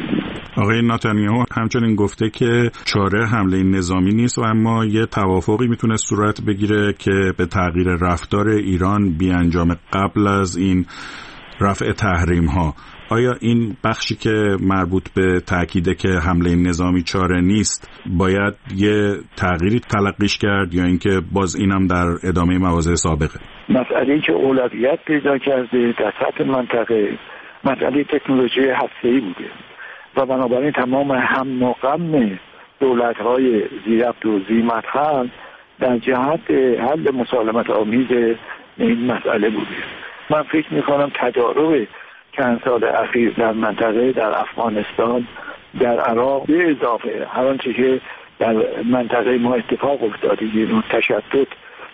آقای نتانیاهو همچنین گفته که چاره حمله نظامی نیست و اما یه توافقی میتونه صورت بگیره که به تغییر رفتار ایران بیانجام قبل از این رفع تحریم ها. آیا این بخشی که مربوط به تأکیده که حمله نظامی چاره نیست باید یه تغییری تلقیش کرد یا اینکه باز اینم در ادامه مواضع سابقه؟ مسئله‌ای که اولویت پیدا کرده در سطح منطقه مسئله تکنولوژی هسته‌ای بوده و بنابراین تمام هم و غم دولت‌های ذی‌ربط و ذی‌مدخل در جهت حل مسالمت آمیز این مسئله بوده. من فکر می‌کنم تجارب چند سال اخیر در منطقه، در افغانستان، در عراق به اضافه هر آنچه که در منطقه ما اتفاق افتاده، این تشتت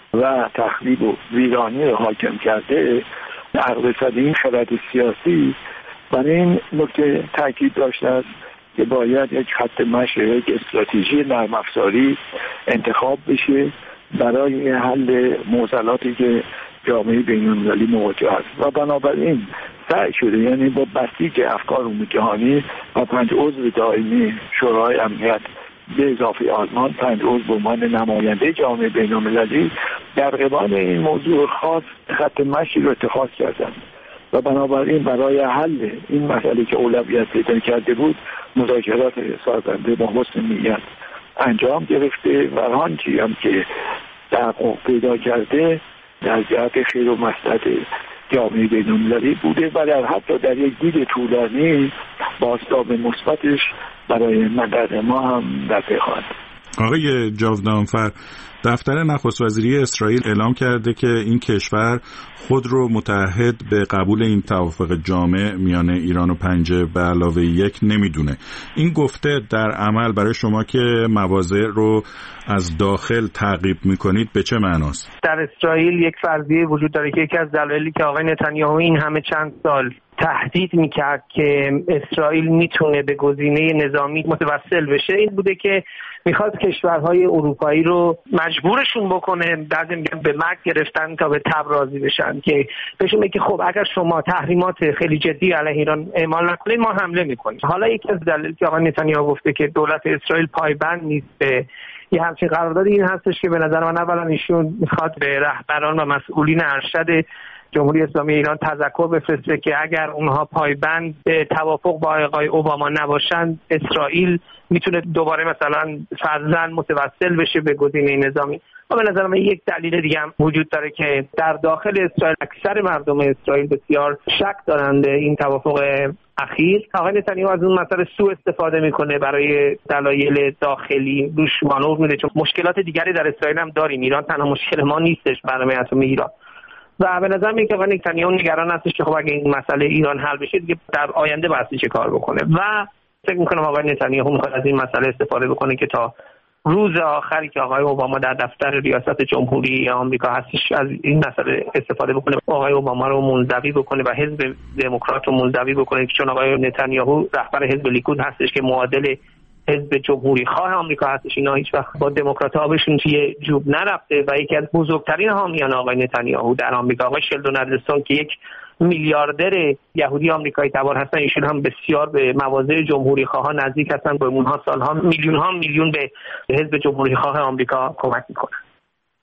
و تخریب و ویرانی رو حاکم کرده، عقب صدی خرد سیاسی بر این نکته تاکید داشته است که باید یک خط مشی، یک استراتژی نرم افزاری انتخاب بشه برای حل معضلاتی که جامعه بین‌المللی مواجه است و بنابراین سعی شده، یعنی با بسیج افکار عمومی جهانی و 5 عضو دائمی شورای امنیت به اضافه آلمان، 5 عضو به عنوان نماینده جامعه بین‌المللی در قبال این موضوع خاص خط مشی رو اتخاذ کردند و بنابراین برای حل این مسئله که اولویت پیدا کرده بود مذاکرات سازنده با حسن نیت انجام گرفته و آنچه هم که تحقق پیدا کرده در جهت خیر و مصلحت جامعه بین‌المللی بوده و در حتی در یک دید طولانی بازتاب مثبتش برای منطقه ما هم در پی خواهد. آقای جاودانفر، دفتر نخست وزیری اسرائیل اعلام کرده که این کشور خود رو متعهد به قبول این توافق جامع میان ایران و پنجه به علاوه 1 نمیدونه. این گفته در عمل برای شما که مواضع رو از داخل تعقیب میکنید به چه معناست؟ در اسرائیل یک فرضیه وجود داره که یکی از دلایلی که آقای نتانیاهو این همه چند سال تهدید میکرد که اسرائیل میتونه به گزینه نظامی متوسل بشه این بوده که میخواد کشورهای اروپایی رو مجبورشون بکنه، بعضی میگن به مرگ گرفتن تا به تب راضی بشن، که بهشون میگه خب اگر شما تحریمات خیلی جدی علیه ایران اعمال نکنید ما حمله میکنیم. حالا یکی از دلایلی که آقای نتانیاهو گفته که دولت اسرائیل پایبند نیست به یه همچین قراردادی این هستش که به نظر من اولا ایشون میخواد به رهبران و مسئولین ارشد جمهوری اسلامی ایران تذکر بفرسته که اگر اونها پایبند به توافق با آقای اوباما نباشند اسرائیل میتونه دوباره مثلا فرضاً متوسل بشه به گزینه نظامی. و به نظر من یک دلیل دیگه هم وجود داره که در داخل اسرائیل اکثر مردم اسرائیل بسیار شک دارند این توافق اخیر. آقای نتانیاهو از اون مسئله سوء استفاده میکنه برای دلایل داخلی، روش مانور میده، چون مشکلات دیگری در اسرائیل هم داریم، ایران تنها مشکل ما نیستش، برنامه اتمی ایران. و به نظر میاد که آقای نتانیاهو نگران هستش که خب اگه این مسئله ایران حل بشه دیگه در آینده باید چه کار بکنه و فکر میکنم آقای نتانیاهو میخواد از این مسئله استفاده بکنه که تا روز آخری که آقای اوباما در دفتر ریاست جمهوری آمریکا هستش از این مسئله استفاده بکنه، آقای اوباما رو منزوی بکنه و حزب دموکرات رو منزوی بکنه، چون آقای نتانیاهو رهبر حزب لیکود هستش که معادل حزب جمهوری خواه آمریکا هستش. اینا هیچ وقت با دموکرات‌ها بهشون توی جوب نرفته و یکی از بزرگترین حامیان آقای نتانیاهو در آمریکا آقای شلدون ادلسون که یک میلیاردر یهودی آمریکایی تبار هستن، ایشون هم بسیار به مواضع جمهوری خواه نزدیک هستن، با اونها سالها میلیون به حزب جمهوری خواه آمریکا کمک میکنن.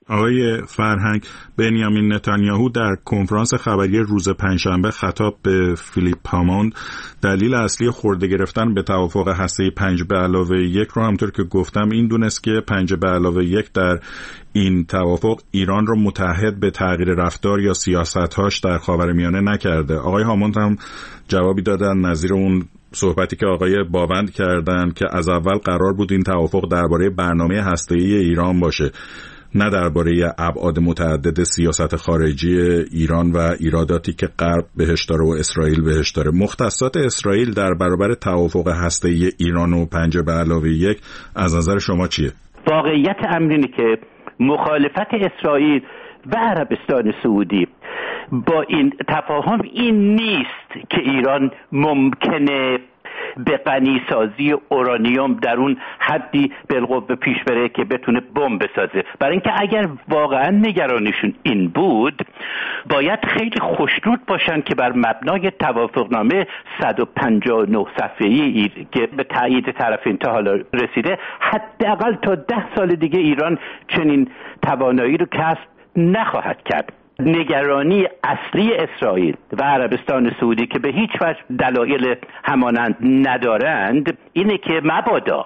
آقای فرهنگ، بنیامین نتانیاهو در کنفرانس خبری روز پنجشنبه خطاب به فیلیپ هاموند دلیل اصلی خورده گرفتن به توافق هسته‌ای 5+1 رو همونطور که گفتم این دونست که 5+1 در این توافق ایران رو متحد به تغییر رفتار یا سیاست‌هاش در خاورمیانه نکرده. آقای هاموند هم جوابی دادن نظیر اون صحبتی که آقای باوند کردن که از اول قرار بود این توافق درباره برنامه هسته‌ای ایران باشه، نه درباره ابعاد متعدد سیاست خارجی ایران و ایراداتی که غرب بهش داره و اسرائیل بهش داره. مختصات اسرائیل در برابر توافق هسته‌ای ایران و 5+1 از نظر شما چیه؟ واقعیت امر اینه که مخالفت اسرائیل و عربستان سعودی با این تفاهم این نیست که ایران ممکنه به غنیسازی اورانیوم در اون حدی بالقوه پیش بره که بتونه بمب بسازه. برای اینکه اگر واقعا نگرانشون این بود باید خیلی خوشنود باشن که بر مبنای توافقنامه 159 صفحه‌ای که به تایید طرفین تا حالا رسیده حداقل تا 10 سال دیگه ایران چنین توانایی رو کسب نخواهد کرد. نگرانی اصلی اسرائیل و عربستان سعودی که به هیچ وجه دلایل همانند ندارند اینه که مبادا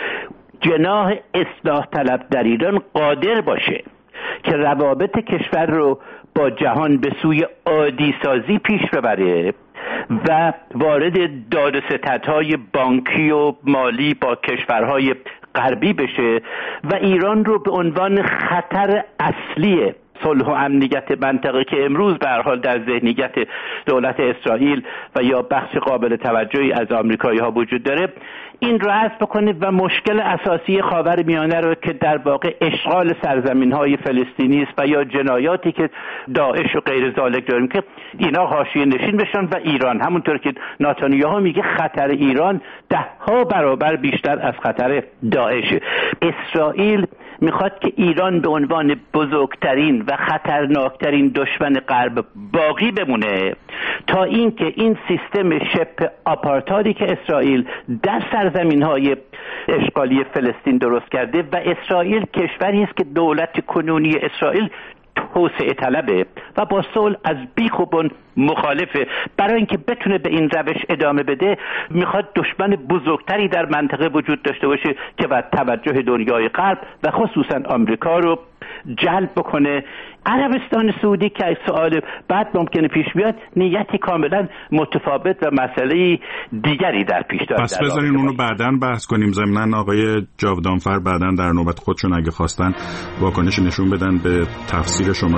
جناح اصلاح طلب در ایران قادر باشه که روابط کشور رو با جهان به سوی عادی سازی پیش ببره و وارد داد و ستدهای بانکی و مالی با کشورهای غربی بشه و ایران رو به عنوان خطر اصلی صلح و امنیت منطقه که امروز به هر حال در ذهنیت دولت اسرائیل و یا بخش قابل توجهی از آمریکایی‌ها وجود داره این رو حذف بکنه و مشکل اساسی خاورمیانه رو که در واقع اشغال سرزمین‌های فلسطینی است و یا جنایاتی که داعش و غیر ذالک داریم که اینا حاشیه نشین بشن و ایران همونطور که نتانیاهو میگه خطر ایران 10 برابر بیشتر از خطر داعش. اسرائیل میخواد که ایران به عنوان بزرگترین و خطرناکترین دشمن غرب باقی بمونه تا اینکه این سیستم شبه آپارتایدی که اسرائیل در سرزمین‌های اشغالی فلسطین درست کرده و اسرائیل کشوری است که دولت کنونی اسرائیل توسعه طلبه و با صلح از بیخ و بن مخالفه. برای اینکه بتونه به این روش ادامه بده میخواد دشمن بزرگتری در منطقه وجود داشته باشه که باید توجه دنیای غرب و خصوصا آمریکا رو جلب بکنه. عربستان سعودی که سوال بعد ممکنه پیش بیاد نیتی کاملا متفاوت و مسئله دیگری در پیش داره. پس بذارین اونو بعداً بحث کنیم. ضمناً آقای جاودانفر بعداً در نوبت خودشون اگه خواستن واکنش نشون بدن به تفسیر شما.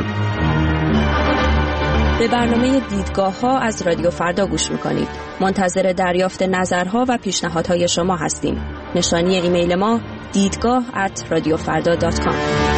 به برنامه دیدگاه‌ها از رادیو فردا گوش می‌کنید. منتظر دریافت نظرها و پیشنهادهای شما هستیم. نشانی ایمیل ما دیدگاه@radiofarda.com.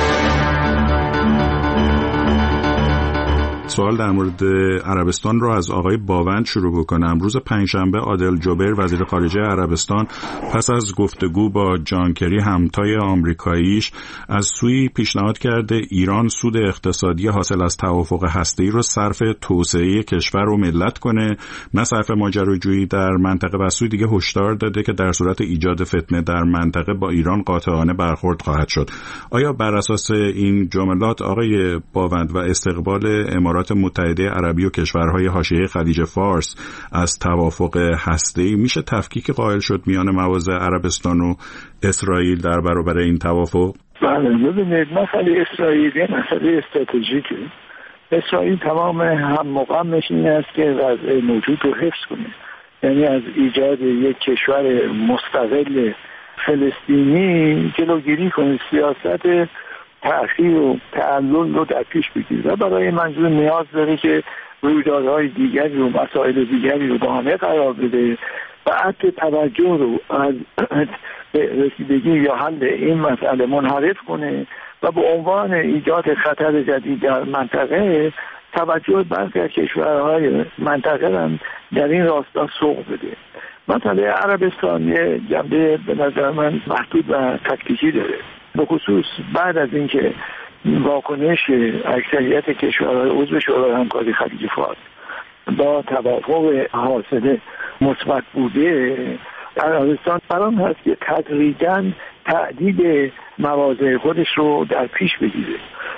سوال در مورد عربستان رو از آقای باوند شروع بکنم. روز پنجشنبه عادل جبیر وزیر خارجه عربستان پس از گفتگو با جان کری همتای آمریکاییش از سوی پیشنهاد کرده ایران سود اقتصادی حاصل از توافق هسته‌ای رو صرف توسعه کشور و ملت کنه نه صرف ماجراجویی در منطقه و سوی دیگه هشدار داده که در صورت ایجاد فتنه در منطقه با ایران قاطعانه برخورد خواهد شد. آیا بر اساس این جملات آقای باوند و استقبال امارات متحده عربی و کشورهای حاشیه خلیج فارس از توافق هسته‌ای میشه تفکیک قائل شد میان مواضع عربستان و اسرائیل در برابر این توافق؟ بله، ببینید مسئله اسرائیل یه مسئله استراتژیکه. اسرائیل تمام هم مقامش این است که وضع موجود رو حفظ کنه، یعنی از ایجاد یک کشور مستقل فلسطینی جلوگیری کنه، سیاست تأخیر و تعلل رو در پیش بگیره و برای منظور نیاز داره که رویدادهای دیگری و مسائل دیگری رو بهانه قرار بده و عطف توجه رو از رسیدگی یا حل این مسئله منحرف کنه و به عنوان ایجاد خطر جدید در منطقه توجه برخی از کشورهای منطقه هم در این راستا سوق بده. مسئله عربستان یه جنبه به نظر من محدود و تکتیکی داره، به خصوص بعد از اینکه واکنش اکثریت کشورهای عضو شورای همکاری خلیج فارس با توافق حاصل مثبت بوده، عربستان برام هست که تدریجاً تعدیل مواضع خودش رو در پیش بگیره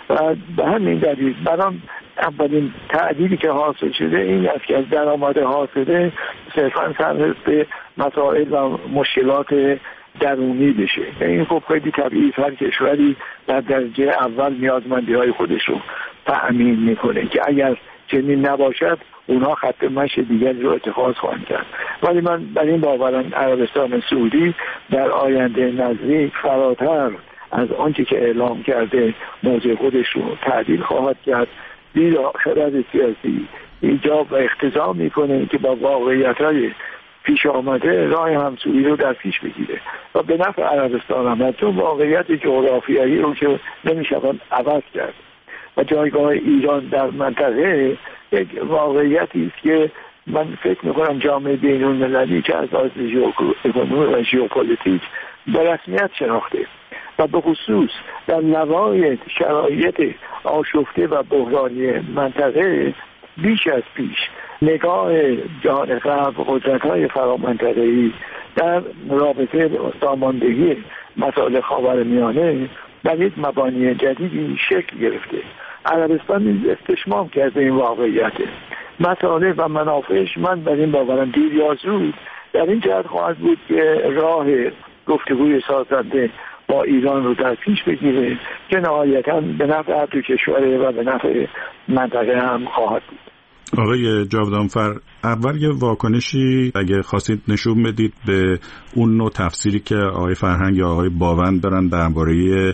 و به همین دلیل برام اولین تعدیلی که حاصل شده این است که از درآمد حاصله صرفا صرف به مسائل و مشکلات درونی بشه. این خب خیلی طبیعی، هر کشوری در درجه اول نیازمندی‌های خودش رو تأمین میکنه که اگر چنین نباشد اونها خط مشی دیگری رو اتخاذ خواهند کرد. ولی من بر این باورم عربستان سعودی در آینده نزدیک فراتر از آنچه که اعلام کرده موضع خودش رو تعدیل خواهد کرد. زیرا خرد سیاسی ایجاب و اقتضا میکنه که با واقعیت‌های پیش آمده راه همسویی رو در پیش بگیره و به نفع عربستان هم، چون واقعیت جغرافیایی رو که نمیشود عوض کرد و جایگاه ایران در منطقه یک واقعیتی است که من فکر میکنم جامعه بین‌المللی که از لحاظ ژئواپلیتیک و ژئوپلیتیک به رسمیت شناخته و به خصوص در نوای شرایط آشفته و بحرانی منطقه بیش از پیش نگاه جهان غرب قدرت‌های فرامنطقه‌ای در رابطه ساماندهی مسائل خاورمیانه در یک مبانی جدیدی شکل گرفته. عربستان استشمام کرده این واقعیت مسائل و منافعش. من بر این باورم دیر یا زود در این جهت خواهد بود که راه گفتگوی سازنده با ایران رو در پیش بگیره که نهایتاً به نفع هر دو کشوره و به نفع منطقه هم خواهد بود. آقای جاودانفر، اول یه واکنشی اگه خواستید نشون بدید به اون نوع تفسیری که آقای فرهنگ یا آقای باوند دارن درباره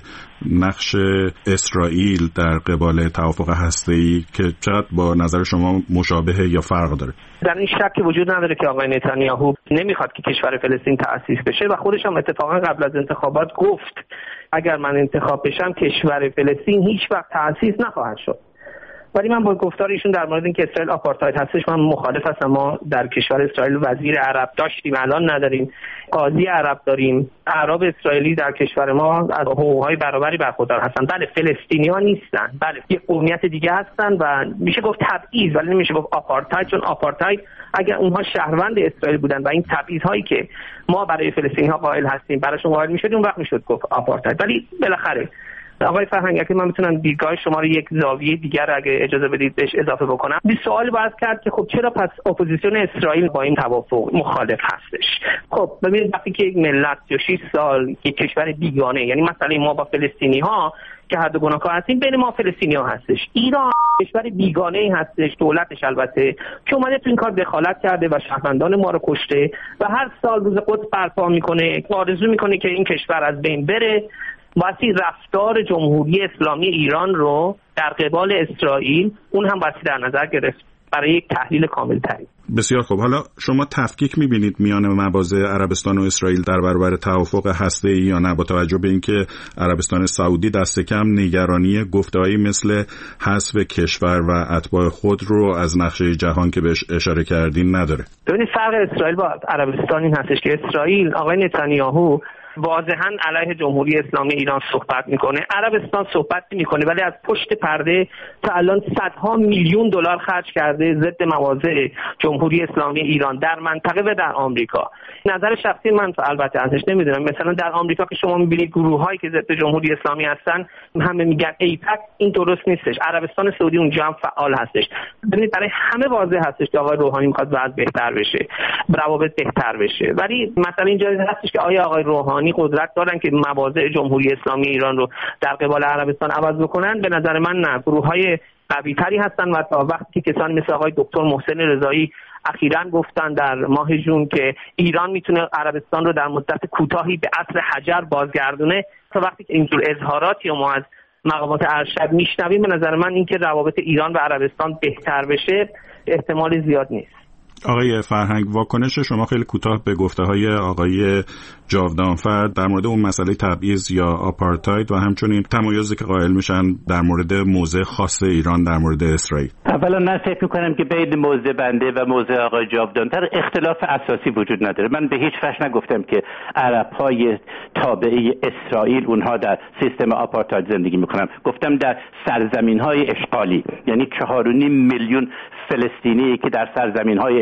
نقش اسرائیل در قبال توافق هسته‌ای که چقدر با نظر شما مشابه یا فرق داره؟ در این شک وجود نداره که آقای نتانیاهو نمیخواد که کشور فلسطین تأسیس بشه و خودش هم اتفاقا قبل از انتخابات گفت اگر من انتخاب بشم کشور فلسطین هیچ وقت تأسیس نخواهد شد. ولی من با گفتار ایشون در مورد اینکه اسرائیل آپارتاید هستش من مخالف هستم. ما در کشور اسرائیل وزیر عرب داشتیم، الان نداریم، قاضی عرب داریم. اعراب اسرائیلی در کشور ما از حقوق‌های برابری برخوردار هستن. بله فلسطینی‌ها نیستن، بله یک قومیت دیگه هستن و میشه گفت تبعیض، ولی نمیشه گفت آپارتاید، چون آپارتاید اگر اونها شهروند اسرائیل بودن و این تبعیض‌هایی که ما برای فلسطینی‌ها قائل هستیم براشون قائل می‌شدیم اون وقت میشد گفت آپارتاید. ولی بالاخره آقای فرهنگ اگه من میتونم دیدگاه شما رو یک زاویه دیگر اگه اجازه بدید بهش اضافه بکنم، این سوال باید کرد که خب چرا پس اپوزیسیون اسرائیل با این توافق مخالف هستش؟ خب ببینید وقتی که یک ملت 36 سال یک کشور بیگانه، یعنی مثلا ما با فلسطینی ها که هر دو گناهکار هستیم، بین ما فلسطینی ها هستش، ایران کشور بیگانه ای هستش، دولتش البته که اومده تو این کار دخالت کرده و شهروندان ما رو کشته و هر سال روز قدس برپا میکنه، آرزو میکنه که این کشور از بین بره. واسه رفتار جمهوری اسلامی ایران رو در قبال اسرائیل اون هم واسه در نظر گرفت برای یک تحلیل کامل تری. بسیار خوب. حالا شما تفکیک می‌بینید میان مواضع عربستان و اسرائیل در برابر توافق هسته‌ای یا نه، با توجه به اینکه عربستان سعودی دست کم نگرانی گفته‌هایی مثل حذف کشور و اتباع خود رو از نقشه جهان که بهش اشاره کردین نداره؟ ببینید فرق اسرائیل با عربستان این هستش که اسرائیل آقای نتانیاهو واضحاً علیه جمهوری اسلامی ایران صحبت میکنه، عربستان صحبت میکنه ولی از پشت پرده تا الان صدها میلیون دلار خرج کرده ضد مواضع جمهوری اسلامی ایران در منطقه و در آمریکا. نظر شخصی من البته ازش نمیدونم، مثلا در آمریکا که شما میبینید گروه‌هایی که ضد جمهوری اسلامی هستن همه میگن ایپک، این درست نیستش. عربستان سعودی اونجا هم فعال هستش. ببینید برای همه واضح هستش که آقای روحانی میخواد وضع بهتر بشه، روابط بهتر بشه، ولی مثلا اینجا هستش که آقای روحانی قدرت دارن که مواضع جمهوری اسلامی ایران رو در قبال عربستان عوض بکنن؟ به نظر من نه. گروه‌های قوی‌تری هستن و تا وقتی که کسانی مثل آقای دکتر محسن رضایی اخیراً گفتن در ماه ژوئن که ایران میتونه عربستان رو در مدت کوتاهی به عصر حجر بازگردونه، تا وقتی که اینجور اظهاراتی رو ما از مقامات ارشد میشنویم، به نظر من اینکه روابط ایران و عربستان بهتر بشه احتمال زیاد نیست. آقای فرهنگ، واکنش شما خیلی کوتاه به گفته‌های آقای جاودانفر در مورد اون مسئله تبعیض یا آپارتاید و همچنین تمایزی که قائل میشن در مورد موضع خاص ایران در مورد اسرائیل. اولا من فکر می‌کنم که بین موضع بنده و موضع آقای جاودانفر اختلاف اساسی وجود نداره. من به هیچ وجه نگفتم که عرب‌های تابعه اسرائیل اونها در سیستم آپارتاید زندگی می‌کنن. گفتم در سرزمین‌های اشغالی، یعنی 4.5 میلیون فلسطینی که در سرزمین‌های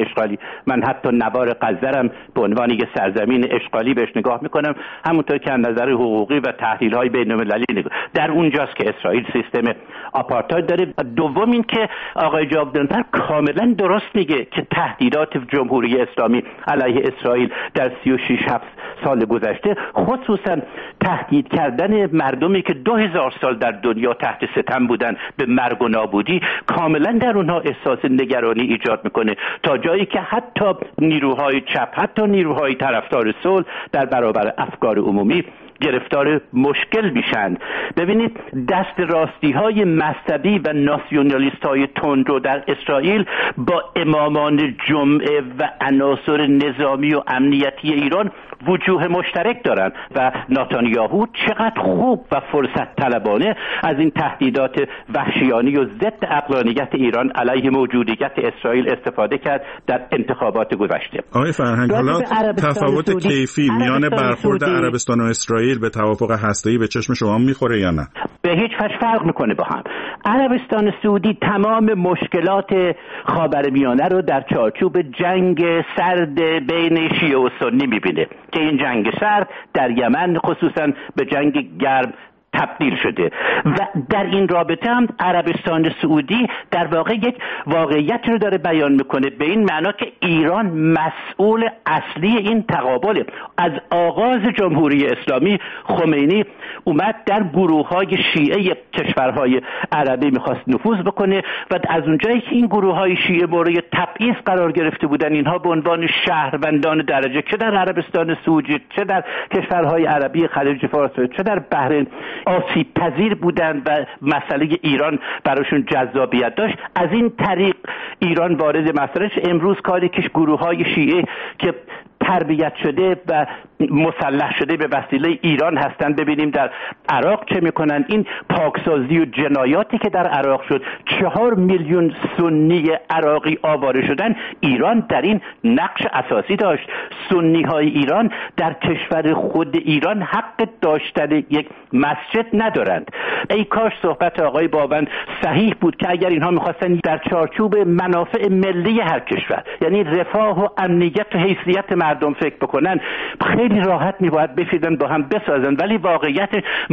اشغالی. من حتی نوار غزه‌رم به عنوان یک سرزمین اشغالی بهش نگاه میکنم، همونطور که از نظر حقوقی و تحلیل‌های بین‌المللی نگاه. در اونجاست که اسرائیل سیستم آپارتاید داره. دوم این که آقای جاودانپر کاملا درست میگه که تهدیدات جمهوری اسلامی علیه اسرائیل در 36 سال گذشته، خصوصا تهدید کردن مردمی که 2000 سال در دنیا تحت ستم بودن به مرگ و نابودی، کاملا در اونها احساس نگرانی ایجاد میکنه، تا جایی که حتی نیروهای چپ، حتی نیروهای طرفدار صلح در برابر افکار عمومی گرفتار مشکل میشن. ببینید دست راستی های مذهبی و ناسیونالیست های تندرو در اسرائیل با امامان جمعه و عناصر نظامی و امنیتی ایران وجوه مشترک دارند و نتانیاهو چقدر خوب و فرصت طلبانه از این تهدیدات وحشیانی و ضد عقلانیت ایران علیه موجودیت اسرائیل استفاده کرد در انتخابات گذشته. آقای فرهنگ، حالا تفاوت کیفی میان برخورد عربستان و اسرائیل به توافق هسته‌ای به چشم شما میخوره یا نه؟ به هیچ وجه فرق میکنه با هم. عربستان سعودی تمام مشکلات خاورمیانه رو در چارچوب جنگ سرد بین شیعه و سنی میبینه که این جنگ سرد در یمن خصوصا به جنگ گرم تبدیل شده و در این رابطه هم عربستان سعودی در واقع یک واقعیت رو داره بیان میکنه، به این معنا که ایران مسئول اصلی این تقابله. از آغاز جمهوری اسلامی خمینی اومد در گروه‌های شیعه کشورهای عربی میخواست نفوذ بکنه و از اونجایی که این گروه‌های شیعه مورد تبعیض قرار گرفته بودن، اینها به عنوان شهروندان درجه چه در عربستان سعودی، چه در کشورهای عربی خلیج فارس، چه در بحرین آسیب پذیر بودند و مسئله ایران براشون جذابیت داشت. از این طریق ایران وارد مسئله. امروز کاری که گروه‌های شیعه که تربیت شده و مسلح شده به وسیله ایران هستند، ببینیم در عراق چه میکنن. این پاکسازی و جنایاتی که در عراق شد، 4 میلیون سنی عراقی آواره شدن، ایران در این نقش اساسی داشت. سنی های ایران در کشور خود ایران حق داشتن یک مسجد ندارند. ای کاش صحبت آقای بابند صحیح بود که اگر اینها میخواستن در چارچوب منافع ملی هر کشور، یعنی رفاه و امنیت و حیثیت مردم فکر بکنن، خیلی راحت میباید بفیدن با هم بسازن. ولی واقعیت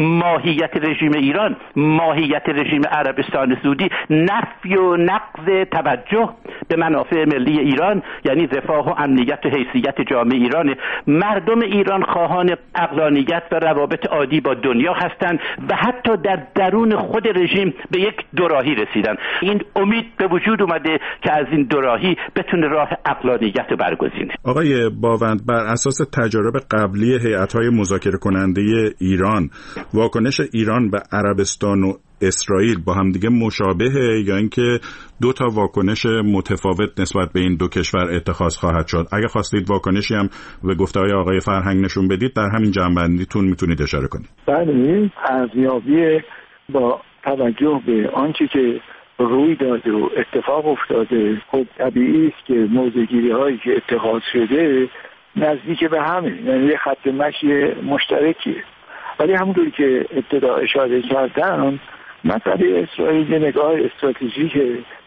ماهیت رژیم ایران، ماهیت رژیم عربستان سعودی، نفی و نقض توجه به منافع ملی ایران، یعنی رفاه و امنیت و حیثیت جامعه ایران. مردم ایران خواهان عقلانیت و روابط عادی با دنیا هستند و حتی در درون خود رژیم به یک دوراهی رسیدن. این امید به وجود اومده که از این دوراهی بتونه راه عقلانیت رو برگزینه. آقای باوند، بر اساس تجارب قبلی هیئت‌های مذاکره کننده ایران، واکنش ایران و عربستان و اسرائیل با هم دیگه مشابهه یا اینکه دو تا واکنش متفاوت نسبت به این دو کشور اتخاذ خواهد شد؟ اگه خواستید واکنشی هم به گفته‌های آقای فرهنگ نشون بدید، در همین جنبندیتون میتونید اشاره کنید. بله، ارزیابی با توجه به آنچه که روی داده و اتفاق افتاده، خب طبیعی است که موضع‌گیری هایی که اتخاذ شده نزدیک به همه، یعنی یه خط مشی مشترکیه. ولی همونطوری که ابتدا اشاره کردم، مسئله اسرائیل یه نگاه استراتژیک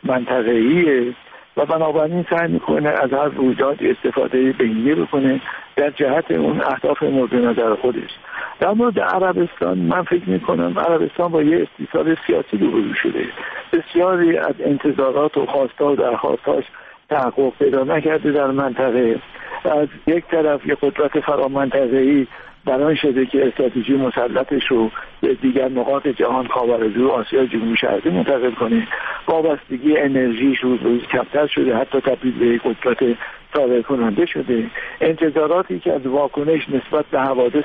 منطقه‌ایه و بنابراین سعی میکنه از هر رویدادی استفاده بهینه بکنه در جهت اون اهداف مورد نظر خودش. در مورد عربستان من فکر میکنم عربستان با یه استیصال سیاسی روبرو شده. بسیاری از انتظارات و خواستها و درخواستاش تحقق پیدا نکرده در منطقه. از یک طرف یه قدرت فرامنطقه‌ای بران شده که استراتژی مسلطش رو به دیگر نقاط جهان، خاورمیانه و آسیا جنوبی شرقی منتقل کنه. وابستگی انرژیش روز کمتر شده، حتی تبدیل به یک قدرت صادر کننده شده. انتظاراتی که از واکنش نسبت به حوادث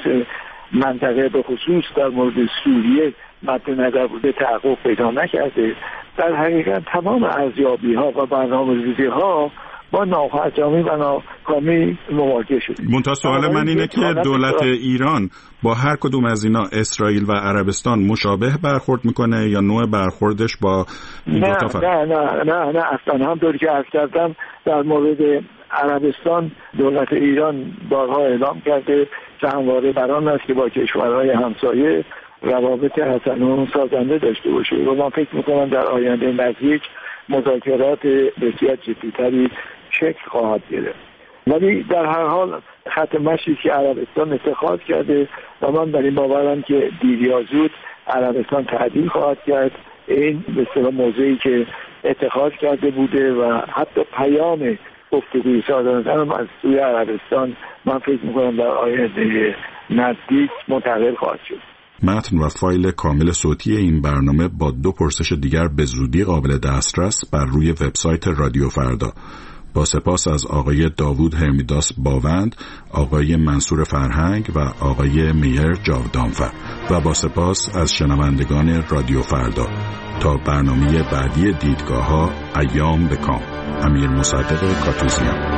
منطقه به خصوص در مورد سوریه مد نظر بوده تحقق پیدا نکرده. در حقیقت تمام ارزیابی‌ها و برنامه‌ریزی‌ها با ناکامی و ناکامی مواجه شدیم. منتها سوال من اینه که دولت ایران با هر کدوم از اینا، اسرائیل و عربستان، مشابه برخورد میکنه یا نوع برخوردش با این دو تا فرق؟ نه اصلا. همونطوری که عرض کردم در مورد عربستان دولت ایران بارها اعلام کرده که همواره بران است که با کشورهای همسایه روابط حسن و سازنده داشته باشه و من فکر میکنم در آینده نزدیک مذاکرات بسیار جدی‌تری شکل خواهد گرفت. ولی در هر حال خط مشی که عربستان اتخاذ کرده و من در این باورم که دیر یا زود عربستان تعدیل خواهد کرد این به اصطلاح موضوعی که اتخاذ کرده بوده و حتی پیام گفتگوی صادرات هم از سوی عربستان من فکر میکنم در آینده نزدیک منتقل خواهد شد. متن و فایل کامل صوتی این برنامه با 2 پرسش دیگر به زودی قابل دسترس بر روی وبسایت رادیو فردا. با سپاس از آقای داوود هرمیداس باوند، آقای منصور فرهنگ و آقای میر جاودانفر و با سپاس از شنوندگان رادیو فردا. تا برنامه بعدی دیدگاه‌ها، ایام بکام. امیر مصدق کاتوزیان.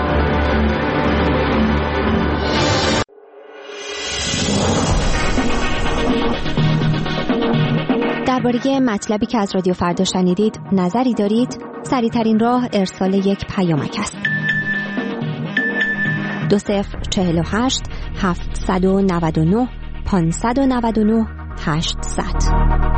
درباره مطلبی که از رادیو فردا شنیدید نظری دارید؟ سریع‌ترین راه ارسال یک پیامک است. 2048 799 599 800